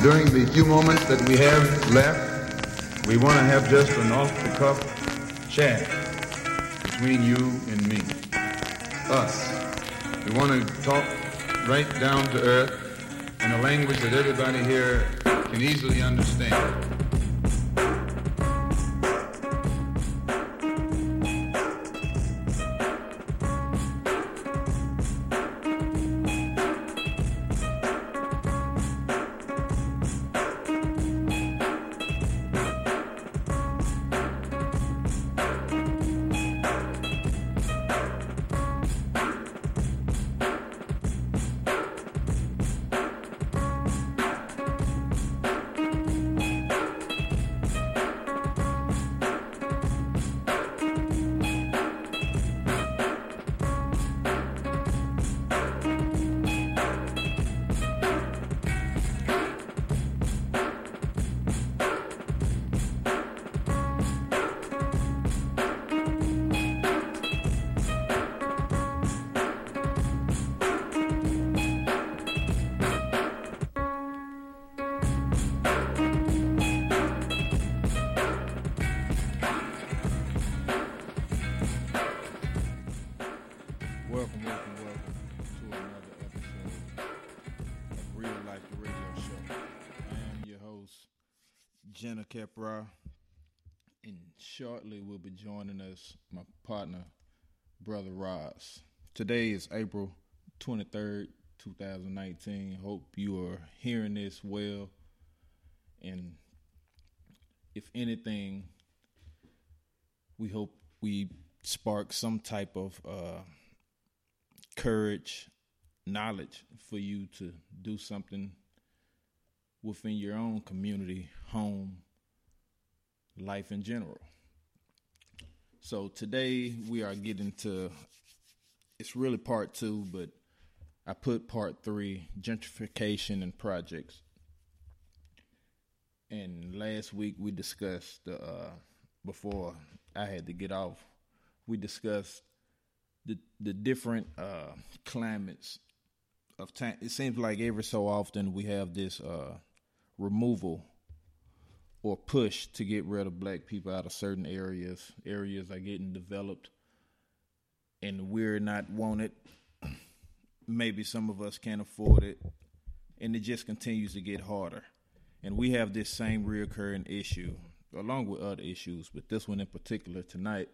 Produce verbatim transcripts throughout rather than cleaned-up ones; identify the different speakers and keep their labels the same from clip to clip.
Speaker 1: during the few moments that we have left, we want to have just an off-the-cuff chat between you and me, us. We want to talk right down to earth in a language that everybody here can easily understand.
Speaker 2: Welcome, welcome, welcome to another episode of Real Life the Radio Show. I am your host, Jenna Kepra, and shortly will be joining us my partner, Brother Roz. Today is April twenty-third, twenty nineteen. Hope you are hearing this well, and if anything, we hope we spark some type of uh, courage, knowledge for you to do something within your own community, home, life in general. So today we are getting to, it's really part two, but I put part three, gentrification and projects. And last week we discussed, uh, before I had to get off, we discussed the the different uh, climates of time. It seems like every so often we have this uh, removal or push to get rid of black people out of certain areas. Areas are getting developed and we're not wanted. Maybe some of us can't afford it, and it just continues to get harder. And we have this same reoccurring issue, along with other issues, but this one in particular tonight.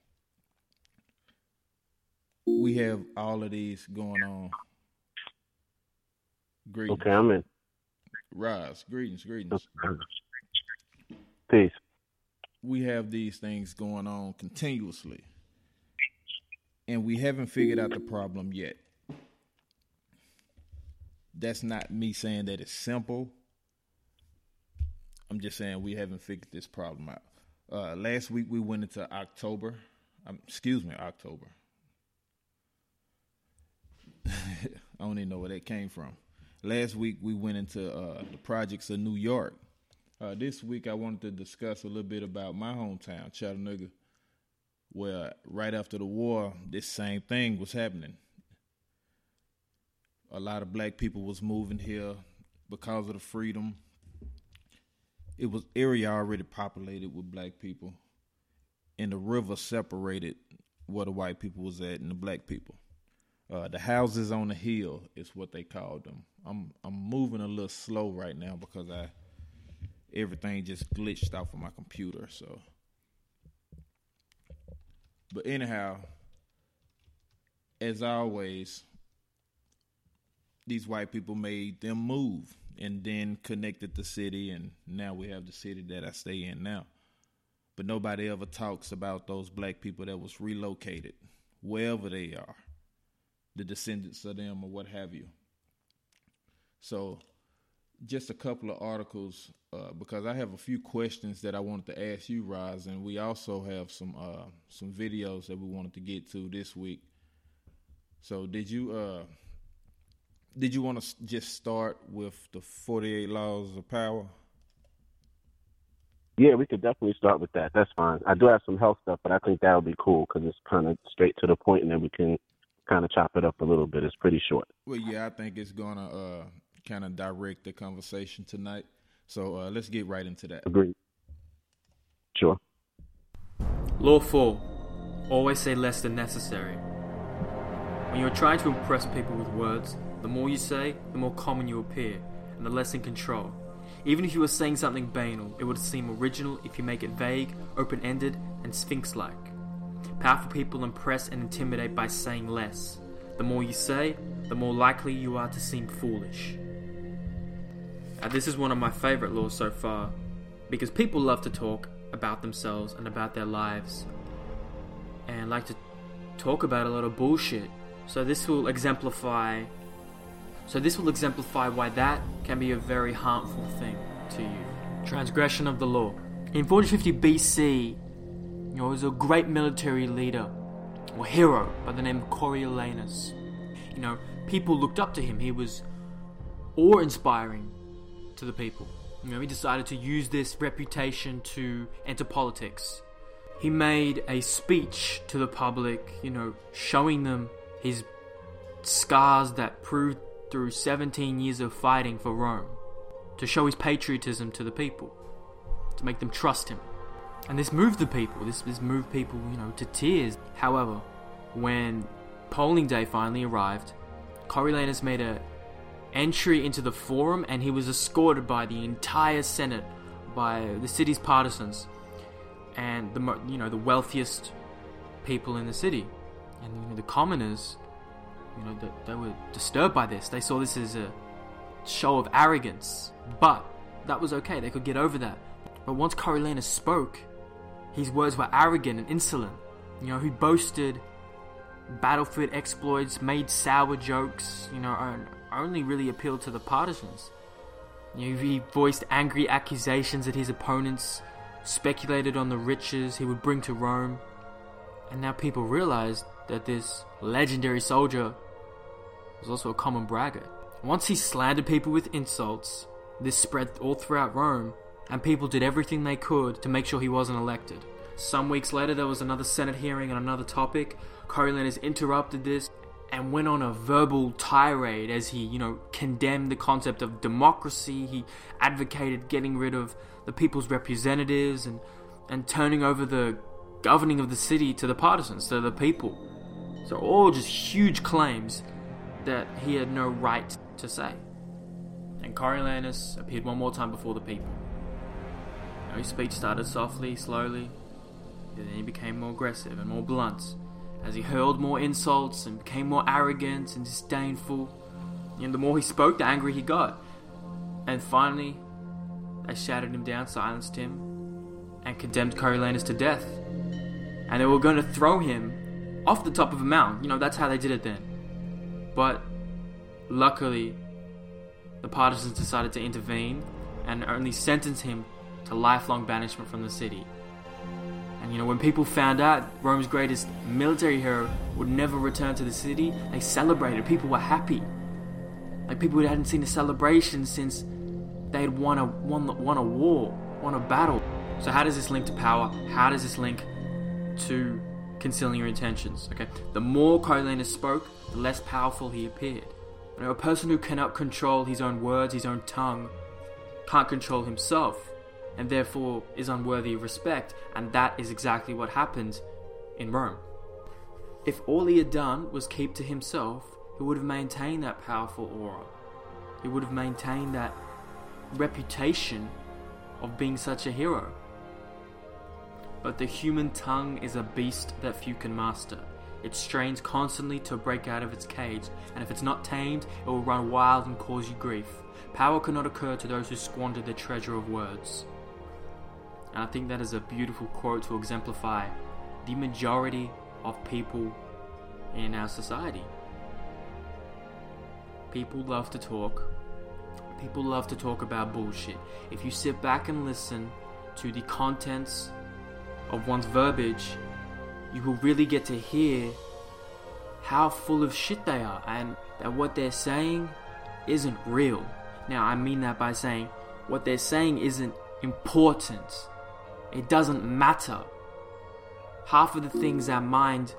Speaker 2: We have all of these going on. Greetings.
Speaker 3: Okay, I'm in.
Speaker 2: Rise. Greetings, greetings.
Speaker 3: Peace.
Speaker 2: We have these things going on continuously, and we haven't figured out the problem yet. That's not me saying that it's simple. I'm just saying we haven't figured this problem out. Uh, last week we went into October. Um, excuse me, October. I don't even know where that came from. Last week we went into uh, the projects of New York. Uh, this week I wanted to discuss a little bit about my hometown, Chattanooga, where right after the war, this same thing was happening. A lot of black people was moving here because of the freedom. It was area already populated with black people, and the river separated where the white people was at and the black people. Uh, the houses on the hill is what they called them. I'm I'm moving a little slow right now because I everything just glitched off of my computer. So, but anyhow, as always, these white people made them move and then connected the city, and now we have the city that I stay in now. But nobody ever talks about those black people that was relocated, wherever they are, the descendants of them or what have you. So just a couple of articles, uh, because I have a few questions that I wanted to ask you, Roz, and we also have some uh, some videos that we wanted to get to this week. So did you uh, did you want to just start with the forty-eight Laws of Power?
Speaker 3: Yeah, we could definitely start with that. That's fine. I do have some health stuff, but I think that would be cool because it's kind of straight to the point, and then we can kind of chop it up a little bit. It's pretty short.
Speaker 2: Well, yeah, I think it's gonna uh, kind of direct the conversation tonight. So uh, let's get right into that.
Speaker 3: Agreed. Sure.
Speaker 4: Law four. Always say less than necessary. When you're trying to impress people with words, the more you say, the more common you appear, and the less in control. Even if you were saying something banal, it would seem original if you make it vague, open-ended, and sphinx-like. Powerful people impress and intimidate by saying less. The more you say, the more likely you are to seem foolish. Now, this is one of my favourite laws so far, because people love to talk about themselves and about their lives, and like to talk about a lot of bullshit. So this will exemplify So this will exemplify why that can be a very harmful thing to you. Transgression of the law. In forty fifty B C, you know, there was a great military leader, or hero, by the name of Coriolanus. You know, people looked up to him. He was awe-inspiring to the people. You know, he decided to use this reputation to enter politics. He made a speech to the public, you know, showing them his scars that proved through seventeen years of fighting for Rome, to show his patriotism to the people, to make them trust him. And this moved the people, this, this moved people, you know, to tears. However, when polling day finally arrived, Coriolanus made a entry into the forum, and he was escorted by the entire Senate, by the city's partisans, and the you know the wealthiest people in the city, and you know, the commoners. You know, they, they were disturbed by this. They saw this as a show of arrogance, but that was okay. They could get over that. But once Coriolanus spoke, his words were arrogant and insolent. You know, he boasted battlefield exploits, made sour jokes. You know, only really appealed to the partisans. You know, he voiced angry accusations at his opponents, speculated on the riches he would bring to Rome, and now people realized that this legendary soldier was also a common braggart. Once he slandered people with insults, this spread all throughout Rome, and people did everything they could to make sure he wasn't elected. Some weeks later, there was another Senate hearing on another topic. Coriolanus interrupted this and went on a verbal tirade as he, you know, condemned the concept of democracy. He advocated getting rid of the people's representatives and, and turning over the governing of the city to the partisans, to the people. So all just huge claims that he had no right to say. And Coriolanus appeared one more time before the people. You know, his speech started softly, slowly, and then he became more aggressive and more blunt as he hurled more insults and became more arrogant and disdainful. And the more he spoke, the angrier he got. And finally, they shouted him down, silenced him, and condemned Coriolanus to death. And they were going to throw him off the top of a mountain. You know, that's how they did it then. But luckily, the partisans decided to intervene and only sentence him to lifelong banishment from the city. And you know, when people found out Rome's greatest military hero would never return to the city, they celebrated. People were happy. Like people who hadn't seen a celebration since they had won a won, won a war, won a battle. So how does this link to power? How does this link to concealing your intentions? Okay, the more Coriolanus spoke, the less powerful he appeared. You know, a person who cannot control his own words, his own tongue, can't control himself, and therefore is unworthy of respect. And that is exactly what happened in Rome. If all he had done was keep to himself, he would have maintained that powerful aura. He would have maintained that reputation of being such a hero. But the human tongue is a beast that few can master. It strains constantly to break out of its cage, and if it's not tamed, it will run wild and cause you grief. Power cannot occur to those who squander the treasure of words. And I think that is a beautiful quote to exemplify the majority of people in our society. People love to talk. People love to talk about bullshit. If you sit back and listen to the contents of one's verbiage, you will really get to hear how full of shit they are, and that what they're saying isn't real. Now, I mean that by saying what they're saying isn't important. It doesn't matter. Half of the things our mind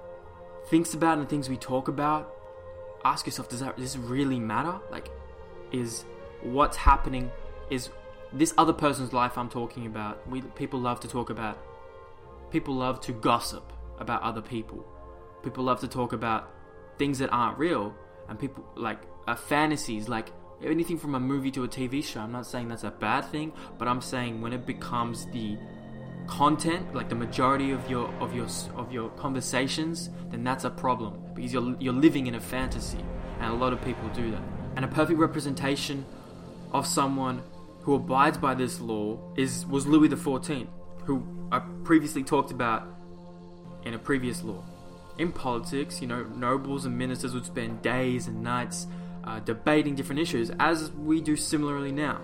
Speaker 4: thinks about and the things we talk about, ask yourself, does that does this really matter? Like, is what's happening is this other person's life I'm talking about. We people love to talk about. People love to gossip about other people. People love to talk about things that aren't real, and people like uh, fantasies, like anything from a movie to a T V show. I'm not saying that's a bad thing, but I'm saying when it becomes the content, like the majority of your of your of your conversations, then that's a problem, because you're you're living in a fantasy, and a lot of people do that. And a perfect representation of someone who abides by this law is was Louis the fourteenth, who I previously talked about in a previous law. In politics, you know, nobles and ministers would spend days and nights uh, debating different issues, as we do similarly now.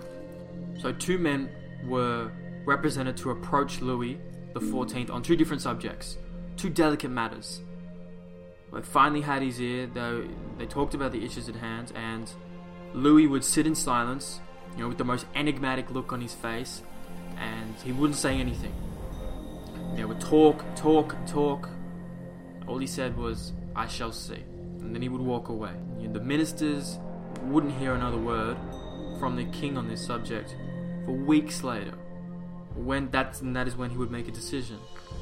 Speaker 4: So two men were represented to approach Louis the fourteenth on two different subjects, two delicate matters. They finally had his ear. They, they talked about the issues at hand, and Louis would sit in silence, you know, with the most enigmatic look on his face, and he wouldn't say anything. They would talk, talk, talk. All he said was, "I shall see," and then he would walk away. You know, the ministers wouldn't hear another word from the king on this subject for weeks later. When that's and that is when he would make a decision,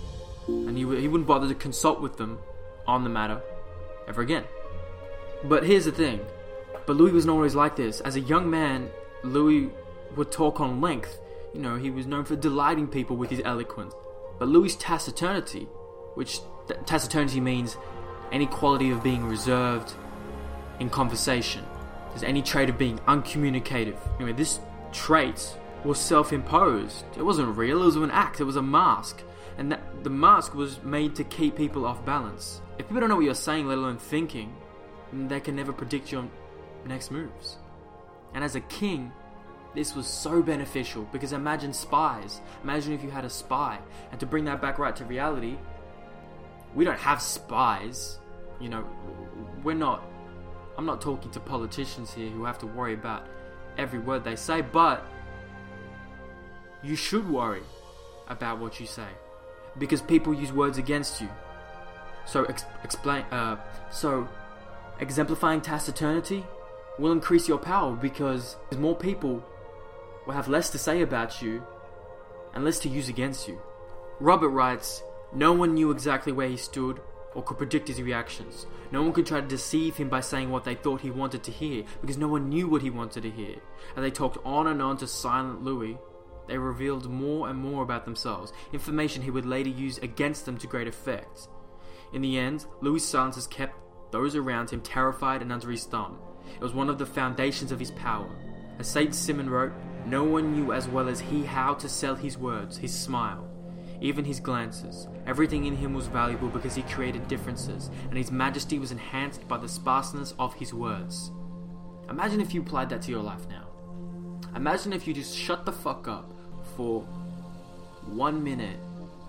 Speaker 4: and he he wouldn't bother to consult with them on the matter ever again. But here's the thing: but Louis was not always like this. As a young man, Louis would talk on length. You know, he was known for delighting people with his eloquence. But Louis' taciturnity, which th- taciturnity means any quality of being reserved in conversation. There's any trait of being uncommunicative. Anyway, this trait was self-imposed. It wasn't real, it was an act, it was a mask. And that, the mask was made to keep people off balance. If people don't know what you're saying, let alone thinking, then they can never predict your next moves. And as a king, this was so beneficial, because imagine spies. Imagine if you had a spy. And to bring that back right to reality, we don't have spies. You know, we're not... I'm not talking to politicians here who have to worry about every word they say, but you should worry about what you say, because people use words against you. So ex- explain. Uh, so exemplifying taciturnity will increase your power, because more people will have less to say about you and less to use against you. Robert writes, "No one knew exactly where he stood or could predict his reactions. No one could try to deceive him by saying what they thought he wanted to hear, because no one knew what he wanted to hear. As they talked on and on to silent Louis, they revealed more and more about themselves, information he would later use against them to great effect. In the end, Louis' silences kept those around him terrified and under his thumb. It was one of the foundations of his power. As Saint Simon wrote, no one knew as well as he how to sell his words, his smile, even his glances. Everything in him was valuable because he created differences, and his majesty was enhanced by the sparseness of his words." Imagine if you applied that to your life now. Imagine if you just shut the fuck up for one minute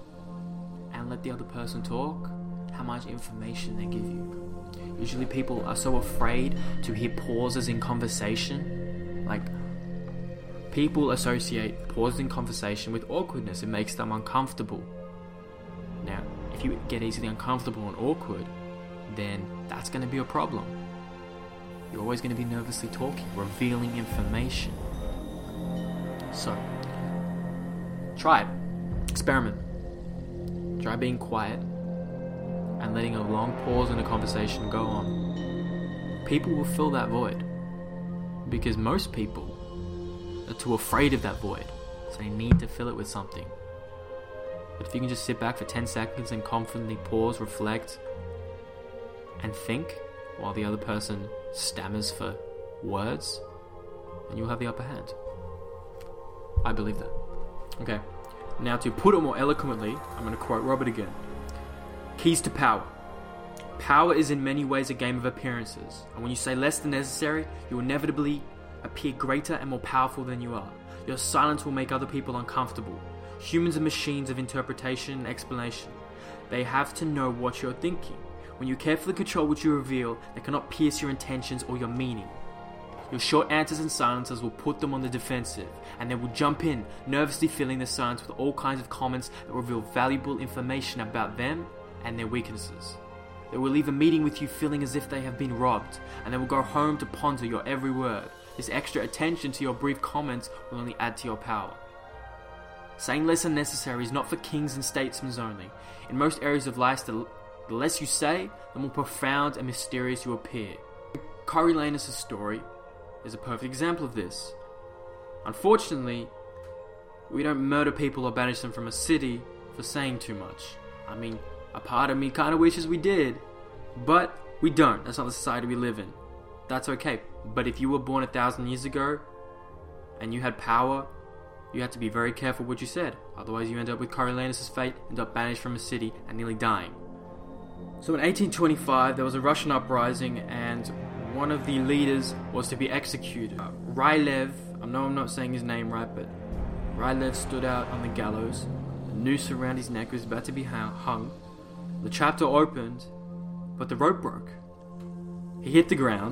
Speaker 4: and let the other person talk, how much information they give you. Usually people are so afraid to hear pauses in conversation. Like, people associate pauses in conversation with awkwardness. It makes them uncomfortable. Now, if you get easily uncomfortable and awkward, then that's going to be a problem. You're always going to be nervously talking, revealing information. So, try it. Experiment. Try being quiet and letting a long pause in a conversation go on. People will fill that void, because most people are too afraid of that void, so they need to fill it with something. But if you can just sit back for ten seconds and confidently pause, reflect, and think while the other person stammers for words, then you'll have the upper hand. I believe that. Okay, now to put it more eloquently, I'm going to quote Robert again. Keys to power. Power is in many ways a game of appearances, and when you say less than necessary, you will inevitably appear greater and more powerful than you are. Your silence will make other people uncomfortable. Humans are machines of interpretation and explanation. They have to know what you're thinking. When you carefully control what you reveal, they cannot pierce your intentions or your meaning. Your short answers and silences will put them on the defensive, and they will jump in, nervously filling the silence with all kinds of comments that reveal valuable information about them and their weaknesses. They will leave a meeting with you feeling as if they have been robbed, and they will go home to ponder your every word. His extra attention to your brief comments will only add to your power. Saying less than necessary is not for kings and statesmen only. In most areas of life, the, the less you say, the more profound and mysterious you appear. Coriolanus' story is a perfect example of this. Unfortunately, we don't murder people or banish them from a city for saying too much. I mean, a part of me kind of wishes we did, but we don't. That's not the society we live in. That's okay. But if you were born a thousand years ago and you had power, you had to be very careful what you said. Otherwise, you end up with Coriolanus' fate, end up banished from a city and nearly dying. So in eighteen twenty-five, there was a Russian uprising, and one of the leaders was to be executed. Uh, Rylev, I know I'm not saying his name right, but Rylev stood out on the gallows. The noose around his neck was about to be hung. The trapdoor opened, but the rope broke. He hit the ground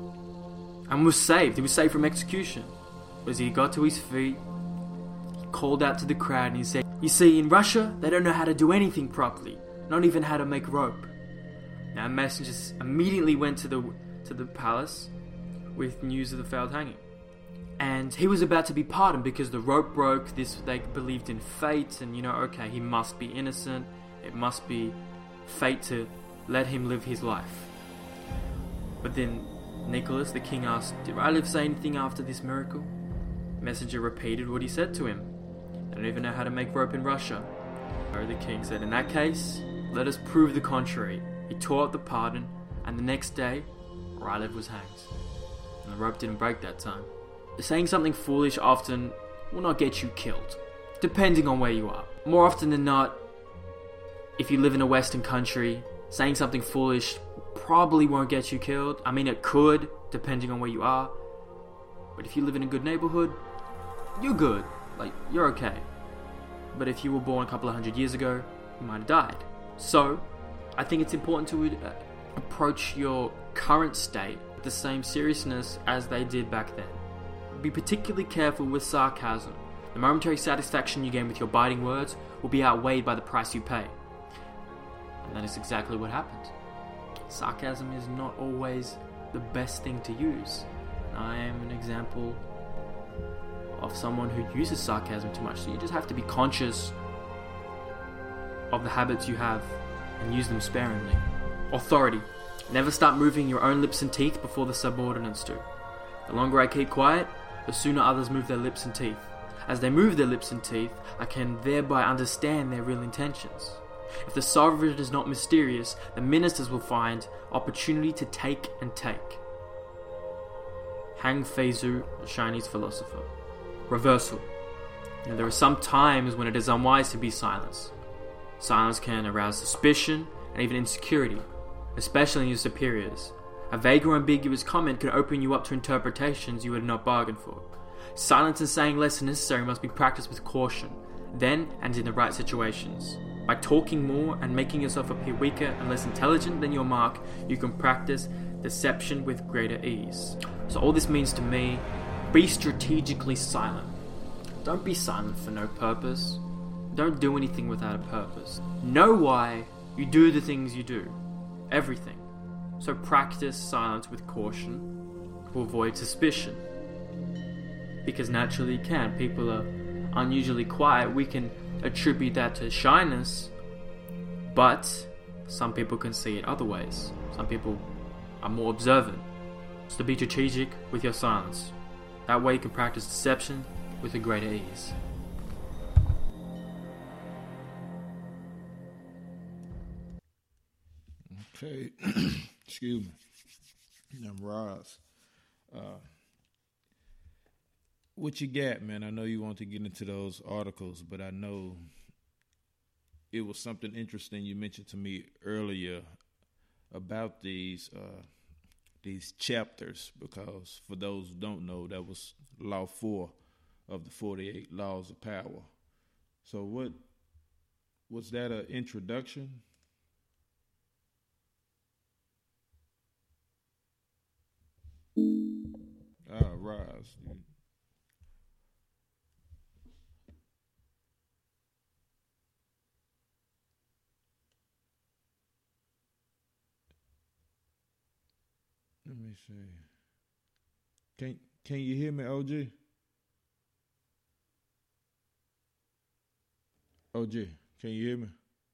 Speaker 4: and was saved. He was saved from execution. But as he got to his feet, he called out to the crowd and he said, "You see, in Russia, they don't know how to do anything properly, not even how to make rope." Now messengers immediately went to the to the palace with news of the failed hanging. And he was about to be pardoned because the rope broke. This, they believed in fate, and you know, okay, he must be innocent. It must be fate to let him live his life. But then Nicholas, the king, asked, "Did Rylev say anything after this miracle?" The messenger repeated what he said to him. "I don't even know how to make rope in Russia." So the king said, "In that case, let us prove the contrary." He tore up the pardon, and the next day, Rylev was hanged. And the rope didn't break that time. Saying something foolish often will not get you killed, depending on where you are. More often than not, if you live in a Western country, saying something foolish probably won't get you killed. I mean, it could, depending on where you are. But if you live in a good neighborhood, you're good. Like, you're okay. But if you were born a couple of hundred years ago, you might have died. So, I think it's important to uh, approach your current state with the same seriousness as they did back then. Be particularly careful with sarcasm. The momentary satisfaction you gain with your biting words will be outweighed by the price you pay. And that is exactly what happened. Sarcasm is not always the best thing to use. I am an example of someone who uses sarcasm too much, so you just have to be conscious of the habits you have and use them sparingly. Authority. Never start moving your own lips and teeth before the subordinates do. The longer I keep quiet, the sooner others move their lips and teeth. As they move their lips and teeth, I can thereby understand their real intentions. If the sovereign is not mysterious, the ministers will find opportunity to take and take. Hang Feizu, a Chinese philosopher. Reversal. You know, there are some times when it is unwise to be silent. Silence can arouse suspicion and even insecurity, especially in your superiors. A vague or ambiguous comment can open you up to interpretations you had not bargained for. Silence and saying less than necessary must be practiced with caution, then and in the right situations. By talking more and making yourself appear weaker and less intelligent than your mark, you can practice deception with greater ease. So all this means to me, be strategically silent. Don't be silent for no purpose. Don't do anything without a purpose. Know why you do the things you do. Everything. So practice silence with caution to avoid suspicion. Because naturally you can. People are unusually quiet. We can attribute that to shyness, but some people can see it other ways. Some people are more observant. So be strategic with your silence. That way you can practice deception with a greater ease.
Speaker 2: Okay. Excuse me. I'm Roz. Uh, what you got, man? I know you want to get into those articles, but I know it was something interesting you mentioned to me earlier about these uh, these chapters, because for those who don't know, that was Law four of the forty-eight Laws of Power. So what was that, an introduction? Ah, Roz. Let me see. Can Can you hear me, O G? O G, can you hear me?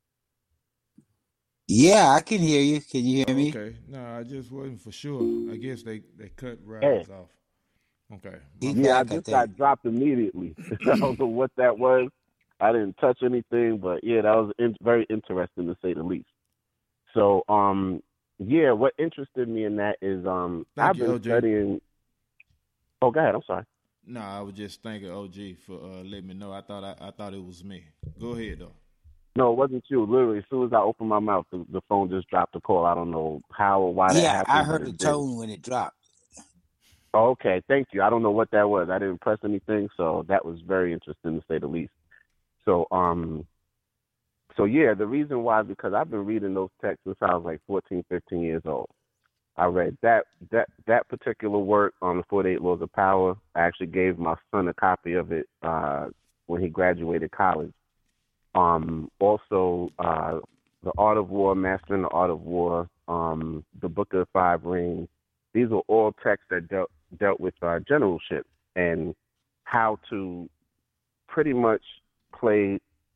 Speaker 5: Yeah, I can hear you. Can you hear
Speaker 2: Oh,
Speaker 5: me?
Speaker 2: okay. No, I just wasn't for sure. I guess they, they cut
Speaker 3: Hey,
Speaker 2: Rise off. Okay. My
Speaker 5: He
Speaker 3: yeah, I
Speaker 5: back, I
Speaker 3: just
Speaker 5: think.
Speaker 3: got dropped immediately. I don't know what that was. I didn't touch anything, but yeah, that was in- very interesting to say the least. So, um, yeah, what interested me in that is um,
Speaker 2: Thank
Speaker 3: I've
Speaker 2: you,
Speaker 3: been
Speaker 2: O G.
Speaker 3: studying. Oh, go ahead. I'm sorry.
Speaker 2: No, I was just thanking O G for uh, letting me know. I thought I, I thought it was me. Go ahead though.
Speaker 3: No, it wasn't you. Literally, as soon as I opened my mouth, the, the phone just dropped the call. I don't know how or why that
Speaker 5: Yeah, I
Speaker 3: happened, but
Speaker 5: heard the
Speaker 3: it did.
Speaker 5: tone when it dropped.
Speaker 3: Oh, okay, thank you. I don't know what that was. I didn't press anything, so that was very interesting to say the least. So, um, so yeah, the reason why is because I've been reading those texts since I was like fourteen, fifteen years old. I read that that that particular work on the forty-eight Laws of Power. I actually gave my son a copy of it uh, when he graduated college. Um, also, uh, The Art of War, Mastering the Art of War, um, the Book of the Five Rings. These are all texts that dealt dealt with uh, generalship and how to pretty much play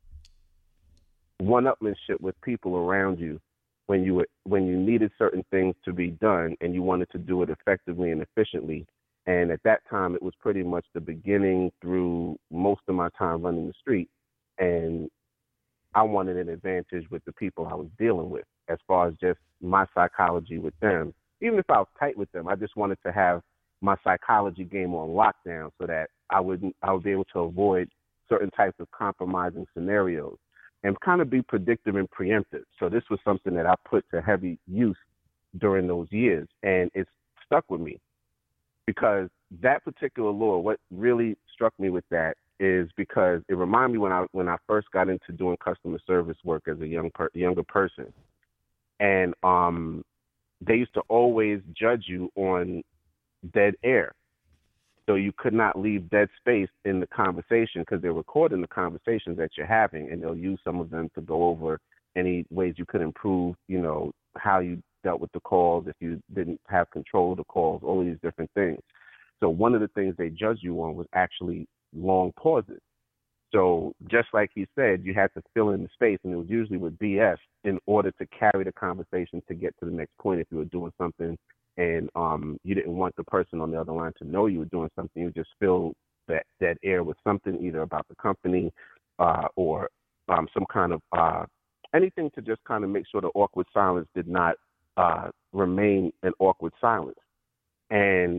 Speaker 3: one-upmanship with people around you when you were, when you needed certain things to be done and you wanted to do it effectively and efficiently. And at that time, it was pretty much the beginning through most of my time running the street. And I wanted an advantage with the people I was dealing with as far as just my psychology with them. Even if I was tight with them, I just wanted to have my psychology game on lockdown so that I wouldn't, I would be able to avoid certain types of compromising scenarios and kind of be predictive and preemptive. So this was something that I put to heavy use during those years, and it's stuck with me because that particular law, what really struck me with that is because it reminded me when I when I first got into doing customer service work as a young per, younger person, and um, they used to always judge you on dead air. So you could not leave dead space in the conversation because they're recording the conversations that you're having, and they'll use some of them to go over any ways you could improve, you know, how you dealt with the calls, if you didn't have control of the calls, all of these different things. So one of the things they judged you on was actually long pauses. So just like he said, you had to fill in the space, and it was usually with B S in order to carry the conversation to get to the next point. If you were doing something and um, you didn't want the person on the other line to know you were doing something, you just fill that, that air with something either about the company uh, or um, some kind of uh, anything to just kind of make sure the awkward silence did not uh, remain an awkward silence. And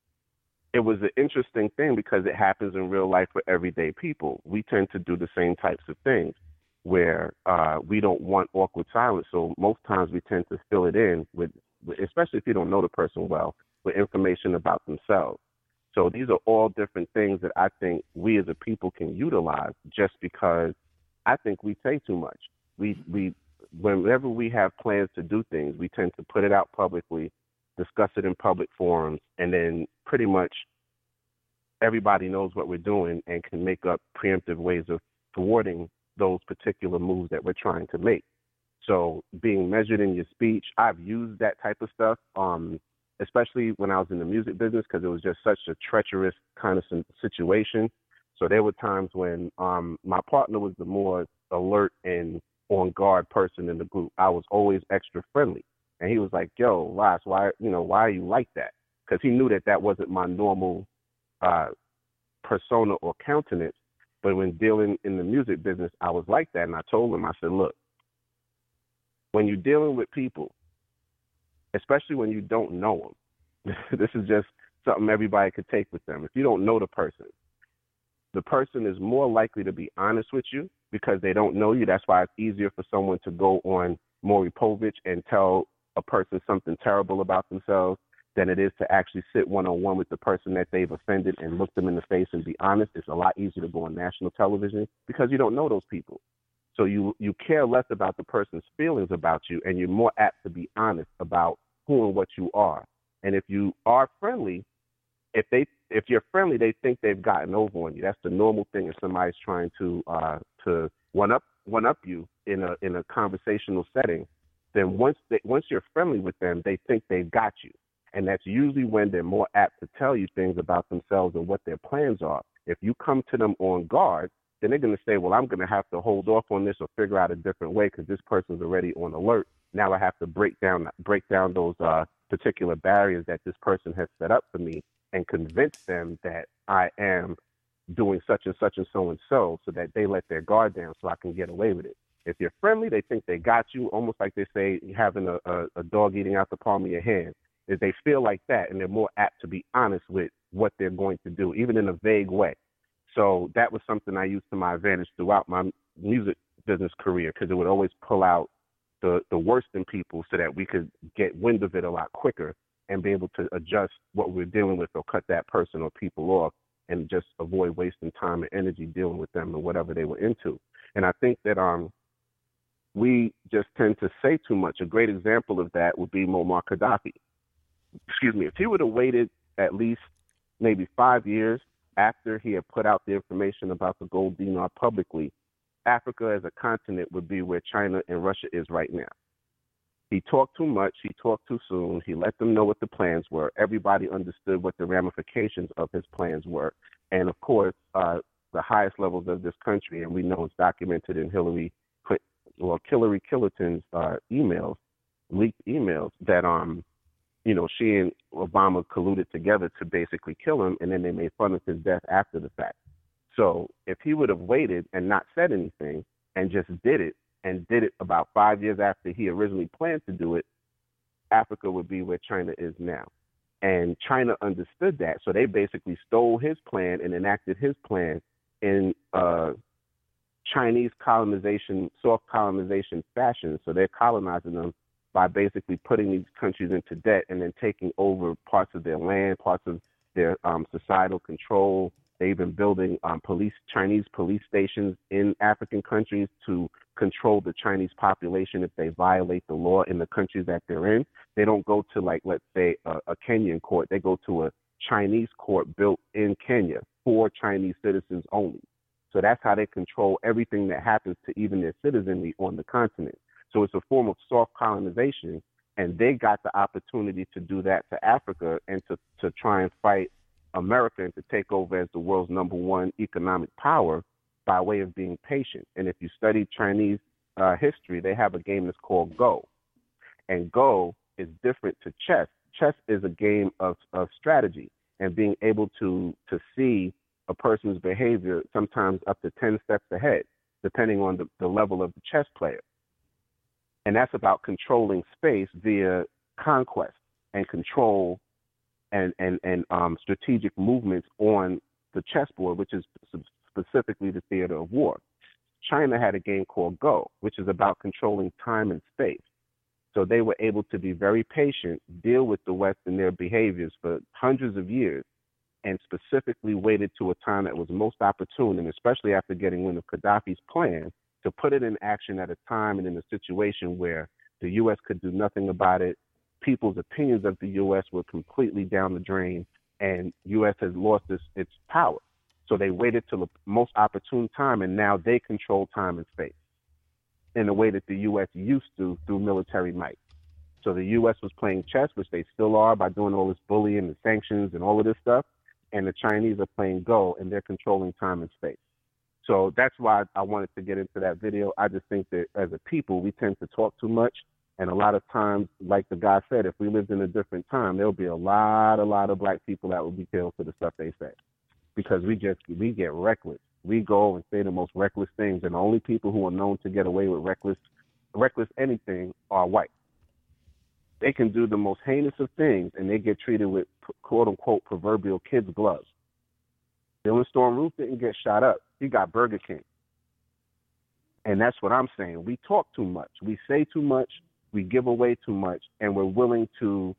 Speaker 3: it was an interesting thing because it happens in real life for everyday people. We tend to do the same types of things where uh, we don't want awkward silence. So most times we tend to fill it in with, especially if you don't know the person well, with information about themselves. So these are all different things that I think we as a people can utilize just because I think we say too much. We, we, whenever we have plans to do things, we tend to put it out publicly, discuss it in public forums, and then pretty much everybody knows what we're doing and can make up preemptive ways of thwarting those particular moves that we're trying to make. So being measured in your speech, I've used that type of stuff, um, especially when I was in the music business because it was just such a treacherous kind of situation. So there were times when um, my partner was the more alert and on guard person in the group. I was always extra friendly. And he was like, yo, Ross, why, you know, why are you like that? Because he knew that that wasn't my normal uh, persona or countenance. But when dealing in the music business, I was like that. And I told him, I said, look, when you're dealing with people, especially when you don't know them, this is just something everybody could take with them. If you don't know the person, the person is more likely to be honest with you because they don't know you. That's why it's easier for someone to go on Maury Povich and tell a person something terrible about themselves than it is to actually sit one-on-one with the person that they've offended and look them in the face and be honest. It's a lot easier to go on national television because you don't know those people. So you, you care less about the person's feelings about you, and you're more apt to be honest about who and what you are. And if you are friendly, if they if you're friendly, they think they've gotten over on you. That's the normal thing if somebody's trying to uh, to one up one up you in a in a conversational setting. Then once they, once you're friendly with them, they think they've got you. And that's usually when they're more apt to tell you things about themselves and what their plans are. If you come to them on guard, then they're going to say, well, I'm going to have to hold off on this or figure out a different way because this person's already on alert. Now I have to break down break down those uh, particular barriers that this person has set up for me and convince them that I am doing such and such and so and so so that they let their guard down so I can get away with it. If you're friendly, they think they got you, almost like they say having a, a, a dog eating out the palm of your hand. If they feel like that, and they're more apt to be honest with what they're going to do, even in a vague way. So that was something I used to my advantage throughout my music business career, because it would always pull out the, the worst in people so that we could get wind of it a lot quicker and be able to adjust what we're dealing with or cut that person or people off and just avoid wasting time and energy dealing with them and whatever they were into. And I think that um we just tend to say too much. A great example of that would be Muammar Gaddafi. Excuse me, if he would have waited at least maybe five years after he had put out the information about the gold dinar publicly, Africa as a continent would be where China and Russia is right now. He talked too much. He talked too soon. He let them know what the plans were. Everybody understood what the ramifications of his plans were. And, of course, uh, the highest levels of this country, and we know it's documented in Hillary Clinton, well, Hillary Clinton's uh, emails, leaked emails, that um. you know, she and Obama colluded together to basically kill him, and then they made fun of his death after the fact. So if he would have waited and not said anything and just did it, and did it about five years after he originally planned to do it, Africa would be where China is now. And China understood that, so they basically stole his plan and enacted his plan in uh, Chinese colonization, soft colonization fashion. So they're colonizing them by basically putting these countries into debt and then taking over parts of their land, parts of their um, societal control. They've been building um, police, Chinese police stations in African countries to control the Chinese population if they violate the law in the countries that they're in. They don't go to, like, let's say, a, a Kenyan court. They go to a Chinese court built in Kenya for Chinese citizens only. So that's how they control everything that happens to even their citizenry on the continent. So it's a form of soft colonization, and they got the opportunity to do that to Africa and to, to try and fight America and to take over as the world's number one economic power by way of being patient. And if you study Chinese uh, history, they have a game that's called Go. And Go is different to chess. Chess is a game of, of strategy and being able to, to see a person's behavior sometimes up to ten steps ahead, depending on the, the level of the chess player. And that's about controlling space via conquest and control and, and, and um, strategic movements on the chessboard, which is specifically the theater of war. China had a game called Go, which is about controlling time and space. So they were able to be very patient, deal with the West and their behaviors for hundreds of years, and specifically waited to a time that was most opportune, and especially after getting wind of Gaddafi's plan, to put it in action at a time and in a situation where the U S could do nothing about it. People's opinions of the U S were completely down the drain, and U S has lost its, its power. So they waited till the most opportune time, and now they control time and space in a way that the U S used to through military might. So the U S was playing chess, which they still are by doing all this bullying and sanctions and all of this stuff, and the Chinese are playing Go, and they're controlling time and space. So that's why I wanted to get into that video. I just think that as a people, we tend to talk too much. And a lot of times, like the guy said, if we lived in a different time, there'll be a lot, a lot of black people that will be killed for the stuff they say. Because we just, we get reckless. We go and say the most reckless things. And the only people who are known to get away with reckless, reckless anything are white. They can do the most heinous of things, and they get treated with quote unquote proverbial kids' gloves. Dylan Storm Roof didn't get shot up. He got Burger King. And that's what I'm saying. We talk too much. We say too much. We give away too much. And we're willing to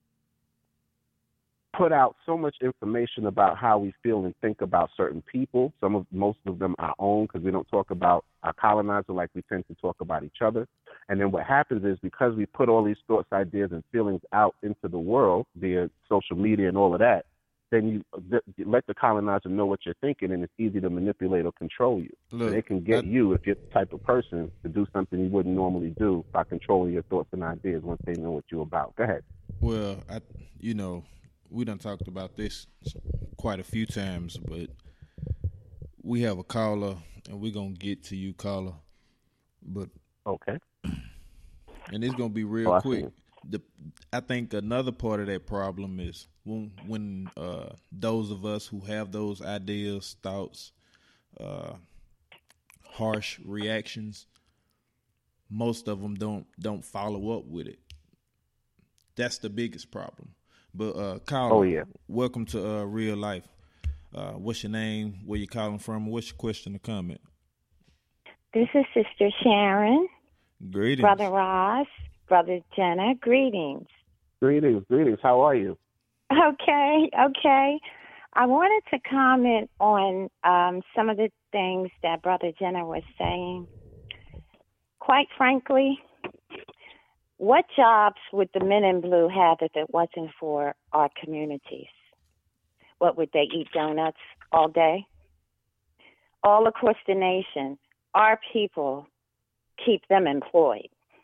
Speaker 3: put out so much information about how we feel and think about certain people. Some of, most of them our own, because we don't talk about our colonizer like we tend to talk about each other. And then what happens is, because we put all these thoughts, ideas, and feelings out into the world via social media and all of that, then you th- let the colonizer know what you're thinking, and it's easy to manipulate or control you. Look, so they can get I, you, if you're the type of person, to do something you wouldn't normally do by controlling your thoughts and ideas once they know what you're about. Go ahead.
Speaker 2: Well, I, you know, we done talked about this quite a few times, but we have a caller, and we're gonna get to you, caller. But
Speaker 3: Okay.
Speaker 2: and it's gonna be real
Speaker 3: Oh, I
Speaker 2: quick.
Speaker 3: see.
Speaker 2: The I think another part of that problem is when when uh, those of us who have those ideas, thoughts, uh, harsh reactions, most of them don't don't follow up with it. That's the biggest problem. But uh, caller,
Speaker 3: Oh, yeah.
Speaker 2: welcome to uh, Real Life. Uh, what's your name? Where you calling from? What's your question or comment?
Speaker 6: This is Sister Sharon,
Speaker 2: Greetings.
Speaker 6: Brother Ross, Brother Jenna. Greetings.
Speaker 3: Greetings, greetings. How are you?
Speaker 6: Okay, okay. I wanted to comment on um, some of the things that Brother Jenna was saying. Quite frankly, what jobs would the men in blue have if it wasn't for our communities? What, would they eat donuts all day? All across the nation, our people keep them employed.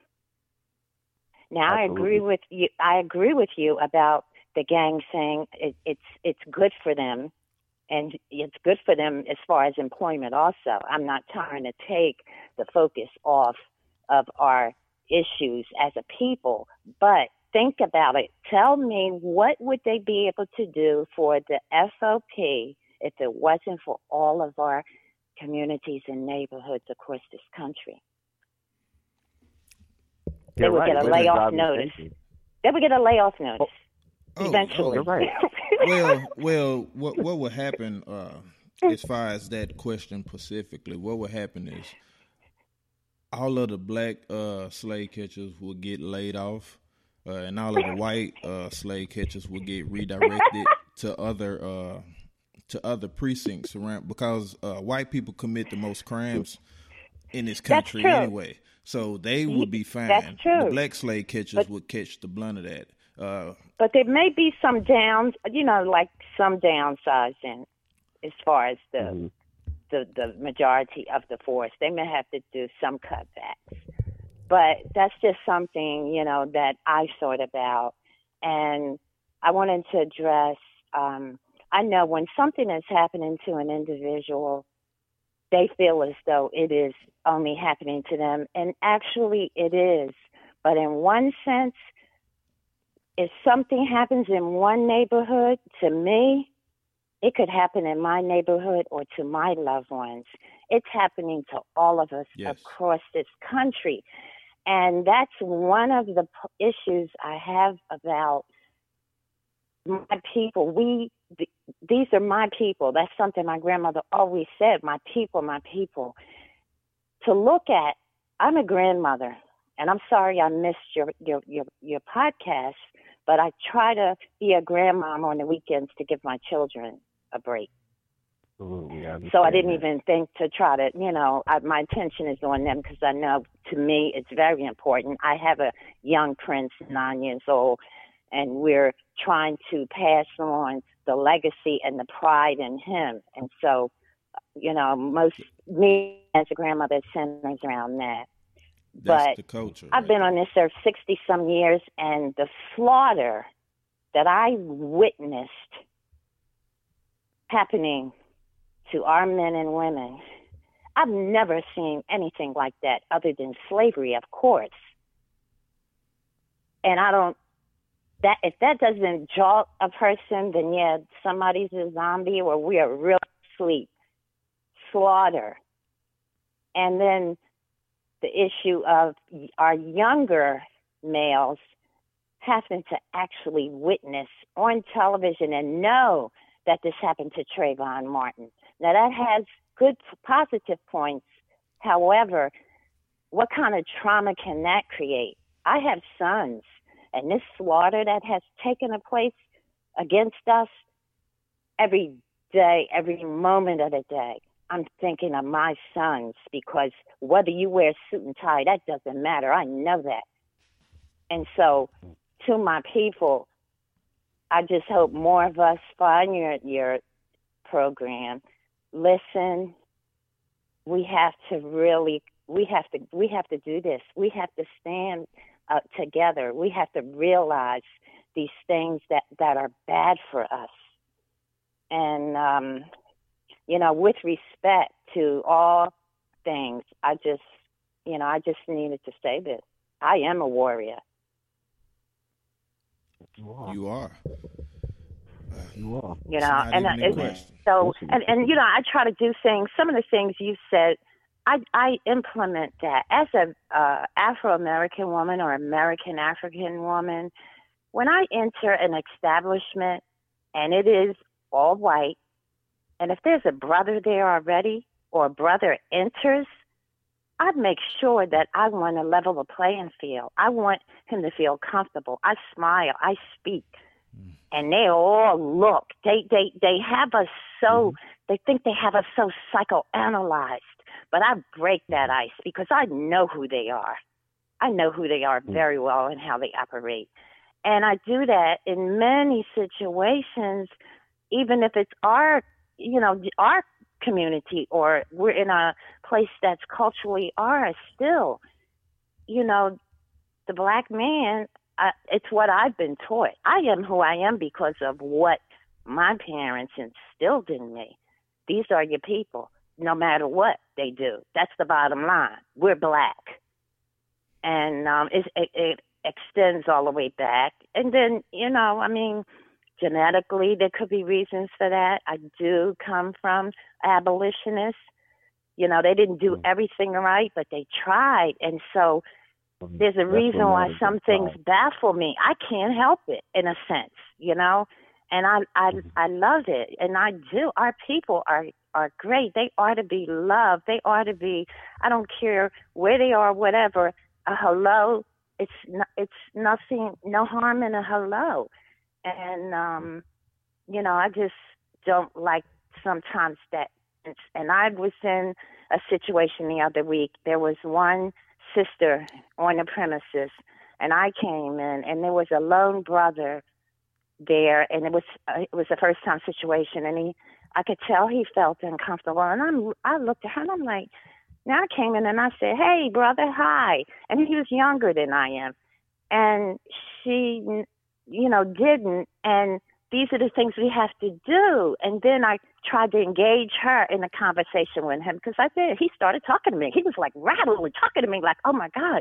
Speaker 6: Now,
Speaker 3: Absolutely.
Speaker 6: I agree with you. I agree with you about the gang saying it, it's it's good for them, and it's good for them as far as employment. Also, I'm not trying to take the focus off of our issues as a people, but think about it. Tell me, what would they be able to do for the S O P if it wasn't for all of our communities and neighborhoods across this country? They
Speaker 3: You're
Speaker 6: would
Speaker 3: right.
Speaker 6: get a
Speaker 3: Women
Speaker 6: layoff
Speaker 3: drive me
Speaker 6: notice.
Speaker 3: crazy.
Speaker 6: They would get a layoff notice
Speaker 2: Oh,
Speaker 6: eventually.
Speaker 2: oh,
Speaker 3: You're right.
Speaker 2: well, well, what what would happen uh, as far as that question specifically? What would happen is all of the black uh, slave catchers would get laid off, uh, and all of the white uh, slave catchers would get redirected to other uh, to other precincts around, because uh, white people commit the most crimes in this country
Speaker 6: true.
Speaker 2: anyway. So they would be fine.
Speaker 6: That's true.
Speaker 2: The black slave catchers
Speaker 6: But-
Speaker 2: would catch the blunt of that. Uh,
Speaker 6: But there may be some downs, you know, like some downsizing as far as the
Speaker 3: Mhm.
Speaker 6: the, the majority of the force. They may have to do some cutbacks. But that's just something, you know, that I thought about. And I wanted to address, um, I know when something is happening to an individual, they feel as though it is only happening to them. And actually it is. But in one sense, if something happens in one neighborhood to me, it could happen in my neighborhood or to my loved ones. It's happening to all of us
Speaker 2: Yes.
Speaker 6: across this country. And that's one of the p- issues I have about my people. We, th- these are my people. That's something my grandmother always said, my people, my people. To look at, I'm a grandmother, and I'm sorry I missed your, your, your, your podcast, but I try to be a grandmom on the weekends to give my children a break.
Speaker 3: Absolutely, I
Speaker 6: So I
Speaker 3: understand
Speaker 6: didn't
Speaker 3: that.
Speaker 6: even think to try to, you know, I, my attention is on them because I know, to me, it's very important. I have a young prince, nine years old, and we're trying to pass on the legacy and the pride in him. And so, you know, most, me as a grandmother centers around that.
Speaker 2: that's
Speaker 6: But
Speaker 2: the culture.
Speaker 6: I've
Speaker 2: right
Speaker 6: been
Speaker 2: there.
Speaker 6: on this earth sixty some years, and the slaughter that I witnessed happening to our men and women, I've never seen anything like that other than slavery, of course. And I don't, that if that doesn't jolt a person, then yeah, somebody's a zombie or we are real asleep. Slaughter. And then the issue of our younger males having to actually witness on television and know that this happened to Trayvon Martin. Now, that has good positive points. However, what kind of trauma can that create? I have sons, and this slaughter that has taken place against us every day, every moment of the day, I'm thinking of my sons, because whether you wear a suit and tie, that doesn't matter. I know that. And so to my people, I just hope more of us find your, your program, listen. We have to really, we have to, we have to do this. We have to stand uh, together. We have to realize these things that, that are bad for us. And, um, you know, with respect to all things, I just, you know, I just needed to say this. I am a warrior.
Speaker 3: You are.
Speaker 2: You are.
Speaker 3: You are.
Speaker 6: You
Speaker 2: It's
Speaker 6: know,
Speaker 2: not
Speaker 6: and
Speaker 2: even
Speaker 6: I-
Speaker 2: in
Speaker 6: it-
Speaker 2: question.
Speaker 6: so, and, and, you know, I try to do things, some of the things you said, I, I implement that as a uh, Afro-American woman or American African woman. When I enter an establishment and it is all white, and if there's a brother there already or a brother enters, I make sure that I want to level the playing field. I want him to feel comfortable. I smile. I speak. And they all look. They they they have us so, mm-hmm. they think they have us so psychoanalyzed. But I break that ice because I know who they are. I know who they are very well and how they operate. And I do that in many situations, even if it's our, you know, our community or we're in a place that's culturally ours still. You know, the black man, uh, it's what I've been taught. I am who I am because of what my parents instilled in me. These are your people, no matter what they do. That's the bottom line. We're black. And um, it, it, it extends all the way back. And then, you know, I mean, genetically, there could be reasons for that. I do come from abolitionists. You know, they didn't do everything right, but they tried. And so there's a
Speaker 3: That's
Speaker 6: reason why
Speaker 3: what
Speaker 6: some things baffle me. I can't help it, in a sense, you know. And I, I, I love it, and I do. Our people are are great. They ought to be loved. They ought to be. I don't care where they are, whatever. A hello, it's no, it's nothing, no harm in a hello. And um, you know, I just don't like sometimes that. And I was in a situation the other week. There was one sister on the premises, and I came in, and there was a lone brother there, and it was uh, it was a first time situation, and he, I could tell he felt uncomfortable, and I'm I looked at her, and I'm like, now I came in and I said, hey brother, hi, and he was younger than I am, and she, you know, didn't, and these are the things we have to do. And then I tried to engage her in a conversation with him because I did. He started talking to me. He was like rattling, talking to me like, oh my God.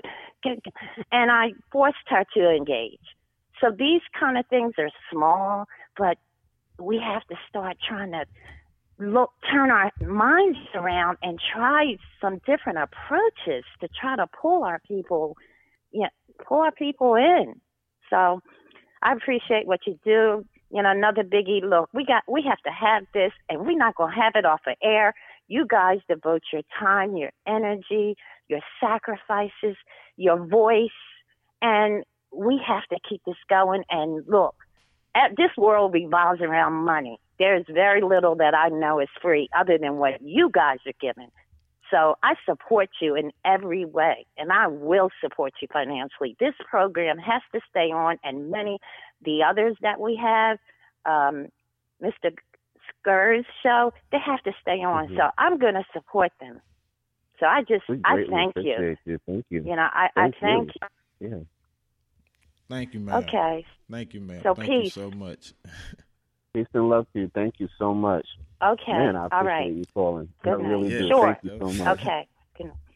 Speaker 6: And I forced her to engage. So these kind of things are small, but we have to start trying to look, turn our minds around and try some different approaches to try to pull our people, you know, pull our people in. So I appreciate what you do. You know, another biggie, look, we got, we have to have this, and we're not going to have it off of air. You guys devote your time, your energy, your sacrifices, your voice, and we have to keep this going. And look, at, this world revolves around money. There's very little that I know is free other than what you guys are giving. So I support you in every way, and I will support you financially. This program has to stay on, and many the others that we have, um, Mister Skur's show, they have to stay on. Mm-hmm. So I'm going to support them. So I just, I thank you.
Speaker 3: you. Thank you.
Speaker 6: You know, I thank, I thank you.
Speaker 3: you. Yeah.
Speaker 2: Thank you, ma'am.
Speaker 6: Okay.
Speaker 2: Thank you, ma'am.
Speaker 6: So
Speaker 2: thank
Speaker 6: peace.
Speaker 2: you so much.
Speaker 3: Peace and love to you. Thank you so much.
Speaker 6: Okay.
Speaker 3: Man, I appreciate
Speaker 6: all right.
Speaker 3: you calling.
Speaker 6: Good
Speaker 3: I really
Speaker 6: night.
Speaker 3: do.
Speaker 6: Sure.
Speaker 3: Thank you so much.
Speaker 6: Okay. Good night.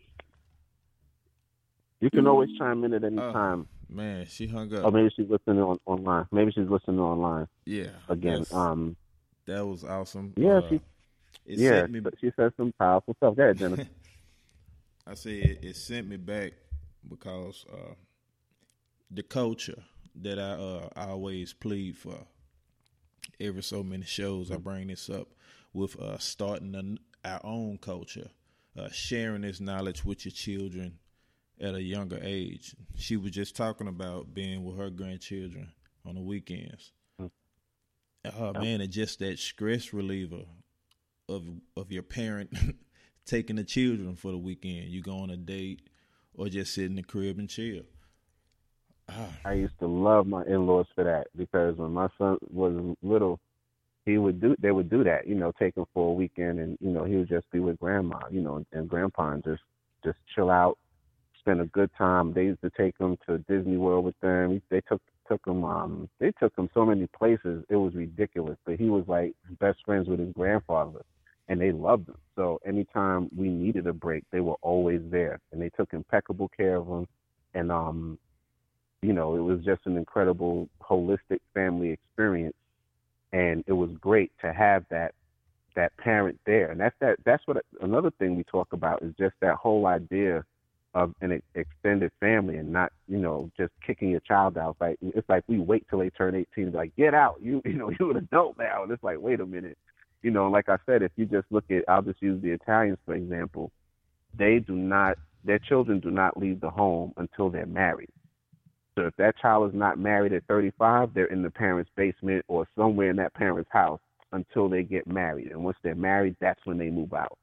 Speaker 3: You can always chime in at any
Speaker 2: oh,
Speaker 3: time.
Speaker 2: Man, she hung up.
Speaker 3: Or maybe she's listening on online. Maybe she's listening online.
Speaker 2: Yeah.
Speaker 3: Again. Um.
Speaker 2: That was awesome.
Speaker 3: Yeah.
Speaker 2: Uh,
Speaker 3: she.
Speaker 2: it
Speaker 3: Yeah.
Speaker 2: sent me,
Speaker 3: She said some powerful stuff. Go ahead, Jennifer.
Speaker 2: I said it, it sent me back because uh, the culture that I uh, always plead for. Every so many shows, I bring this up with uh, starting a, our own culture, uh, sharing this knowledge with your children at a younger age. She was just talking about being with her grandchildren on the weekends. Mm. Oh, yep. Man, it's just that stress reliever of of your parent taking the children for the weekend. You go on a date or just sit in the crib and chill. Ah.
Speaker 3: I used to love my in-laws for that because when my son was little, he would do they would do that, you know, take him for a weekend, and you know he would just be with grandma, you know, and grandpa, and just just chill out, spend a good time. They used to take him to Disney World with them. They took took him. Um, they took him so many places. It was ridiculous. But he was like best friends with his grandfather, and they loved him. So anytime we needed a break, they were always there, and they took impeccable care of him. And um, you know, it was just an incredible holistic family experience, and it was great to have that that parent there. And that's that. That's what another thing we talk about is just that whole idea of an extended family, and not, you know, just kicking your child out. It's like, it's like we wait till they turn eighteen and be like, get out. You you know, you're an adult now. And it's like, wait a minute. You know, like I said, if you just look at, I'll just use the Italians, for example, they do not, their children do not leave the home until they're married. So if that child is not married at thirty-five, they're in the parent's basement or somewhere in that parent's house until they get married. And once they're married, that's when they move out.